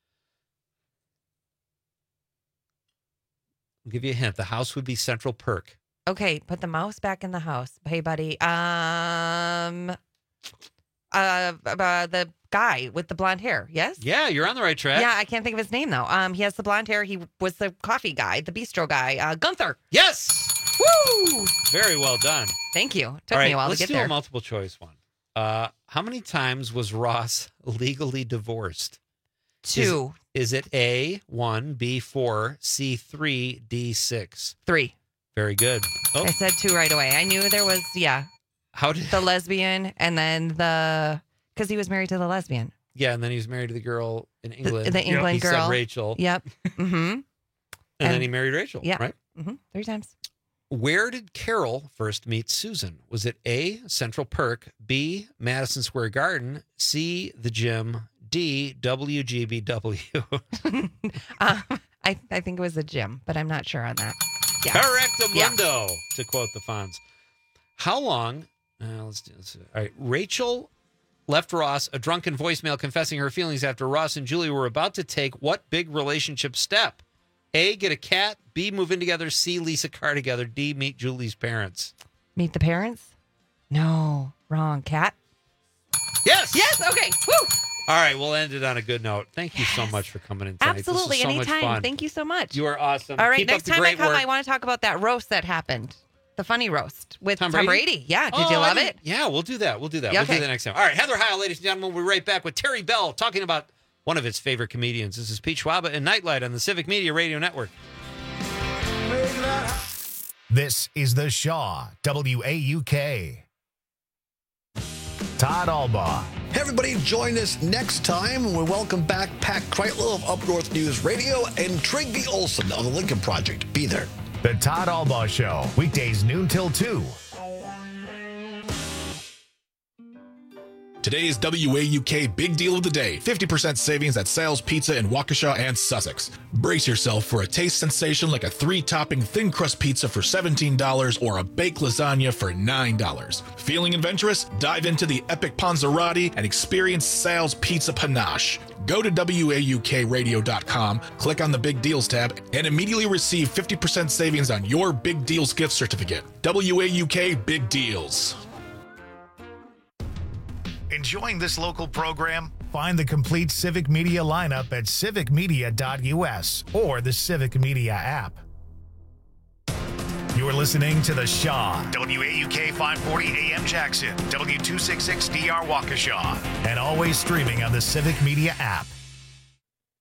Speaker 20: I'll give you a hint. The house would be Central Perk.
Speaker 5: Okay, put the mouse back in the house. Hey, buddy. Um, uh, uh, the guy with the blonde hair. Yes.
Speaker 20: Yeah, you're on the right track.
Speaker 5: Yeah, I can't think of his name though. Um, he has the blonde hair. He was the coffee guy, the bistro guy. Uh, Gunther.
Speaker 20: Yes.
Speaker 5: Woo!
Speaker 20: Very well done.
Speaker 5: Thank you. Took
Speaker 20: All right,
Speaker 5: me a while to
Speaker 20: let's
Speaker 5: get
Speaker 20: do
Speaker 5: there.
Speaker 20: a multiple choice one. Uh, how many times was Ross legally divorced?
Speaker 5: Two.
Speaker 20: Is, is it A, one, B, four, C, three, D, six?
Speaker 5: Three.
Speaker 20: Very good. Oh,
Speaker 5: I said two right away. I knew there was yeah
Speaker 20: how did?
Speaker 5: the lesbian and then the because he was married to the lesbian.
Speaker 20: Yeah, and then he was married to the girl in
Speaker 5: The,
Speaker 20: England.
Speaker 5: the England
Speaker 20: he
Speaker 5: girl.
Speaker 20: said Rachel.
Speaker 5: Yep. Mm-hmm.
Speaker 20: And, then he married Rachel.
Speaker 5: Yeah.
Speaker 20: Right.
Speaker 5: Mm-hmm. Three times.
Speaker 20: Where did Carol first meet Susan? Was it A, Central Perk, B, Madison Square Garden, C, the gym, D, W G B W?
Speaker 5: um, I I think it was a gym, but I'm not sure on that. Yeah.
Speaker 20: Correctamundo, to quote the Fonz. How long? Uh, let's do this. All right. Rachel left Ross a drunken voicemail confessing her feelings after Ross and Julie were about to take what big relationship step? A, get a cat. B, move in together. C, lease a car together. D, meet Julie's parents.
Speaker 5: Meet the parents? No, wrong. Cat.
Speaker 20: Yes.
Speaker 5: Yes. Okay. Woo.
Speaker 20: All right. We'll end it on a good note. Thank you so much for coming in tonight.
Speaker 5: Absolutely.
Speaker 20: This was so much
Speaker 5: Anytime.
Speaker 20: fun.
Speaker 5: Thank you so much.
Speaker 20: You are awesome.
Speaker 5: All right.
Speaker 20: Keep
Speaker 5: next
Speaker 20: up the
Speaker 5: time I
Speaker 20: great
Speaker 5: come,
Speaker 20: work.
Speaker 5: I want to talk about that roast that happened. The funny roast with
Speaker 20: Tom
Speaker 5: Tom
Speaker 20: Brady?
Speaker 5: Brady. Yeah. Did
Speaker 20: Oh,
Speaker 5: you
Speaker 20: I
Speaker 5: love
Speaker 20: didn't-
Speaker 5: it?
Speaker 20: Yeah, we'll do that. We'll do that.
Speaker 5: Yeah,
Speaker 20: We'll do
Speaker 5: okay.
Speaker 20: that next time. All right, Heather Heil, ladies and gentlemen, we'll be right back with Terry Bell talking about one of its favorite comedians. This is Pete Schwaba and Nightlight on the Civic Media Radio Network.
Speaker 1: This is the Shaw, W A U K. Todd Albaugh.
Speaker 11: Hey everybody, join us next time. We welcome back Pat Kreitler of Up North News Radio and Trigby Olson of the Lincoln Project. Be there.
Speaker 1: The Todd Albaugh Show, weekdays noon till two.
Speaker 6: Today's W A U K Big Deal of the Day. fifty percent savings at Sal's Pizza in Waukesha and Sussex. Brace yourself for a taste sensation like a three-topping thin crust pizza for seventeen dollars or a baked lasagna for nine dollars. Feeling adventurous? Dive into the epic Panzerotti and experience Sal's Pizza Panache. Go to W A U K radio dot com, click on the Big Deals tab, and immediately receive fifty percent savings on your Big Deals gift certificate. W A U K Big Deals.
Speaker 1: Enjoying this local program? Find the complete Civic Media lineup at civic media dot U S or the Civic Media app. You're listening to The Shaw, W A U K five forty A M Jackson, W two sixty-six D R Waukesha, and always streaming on the Civic Media app.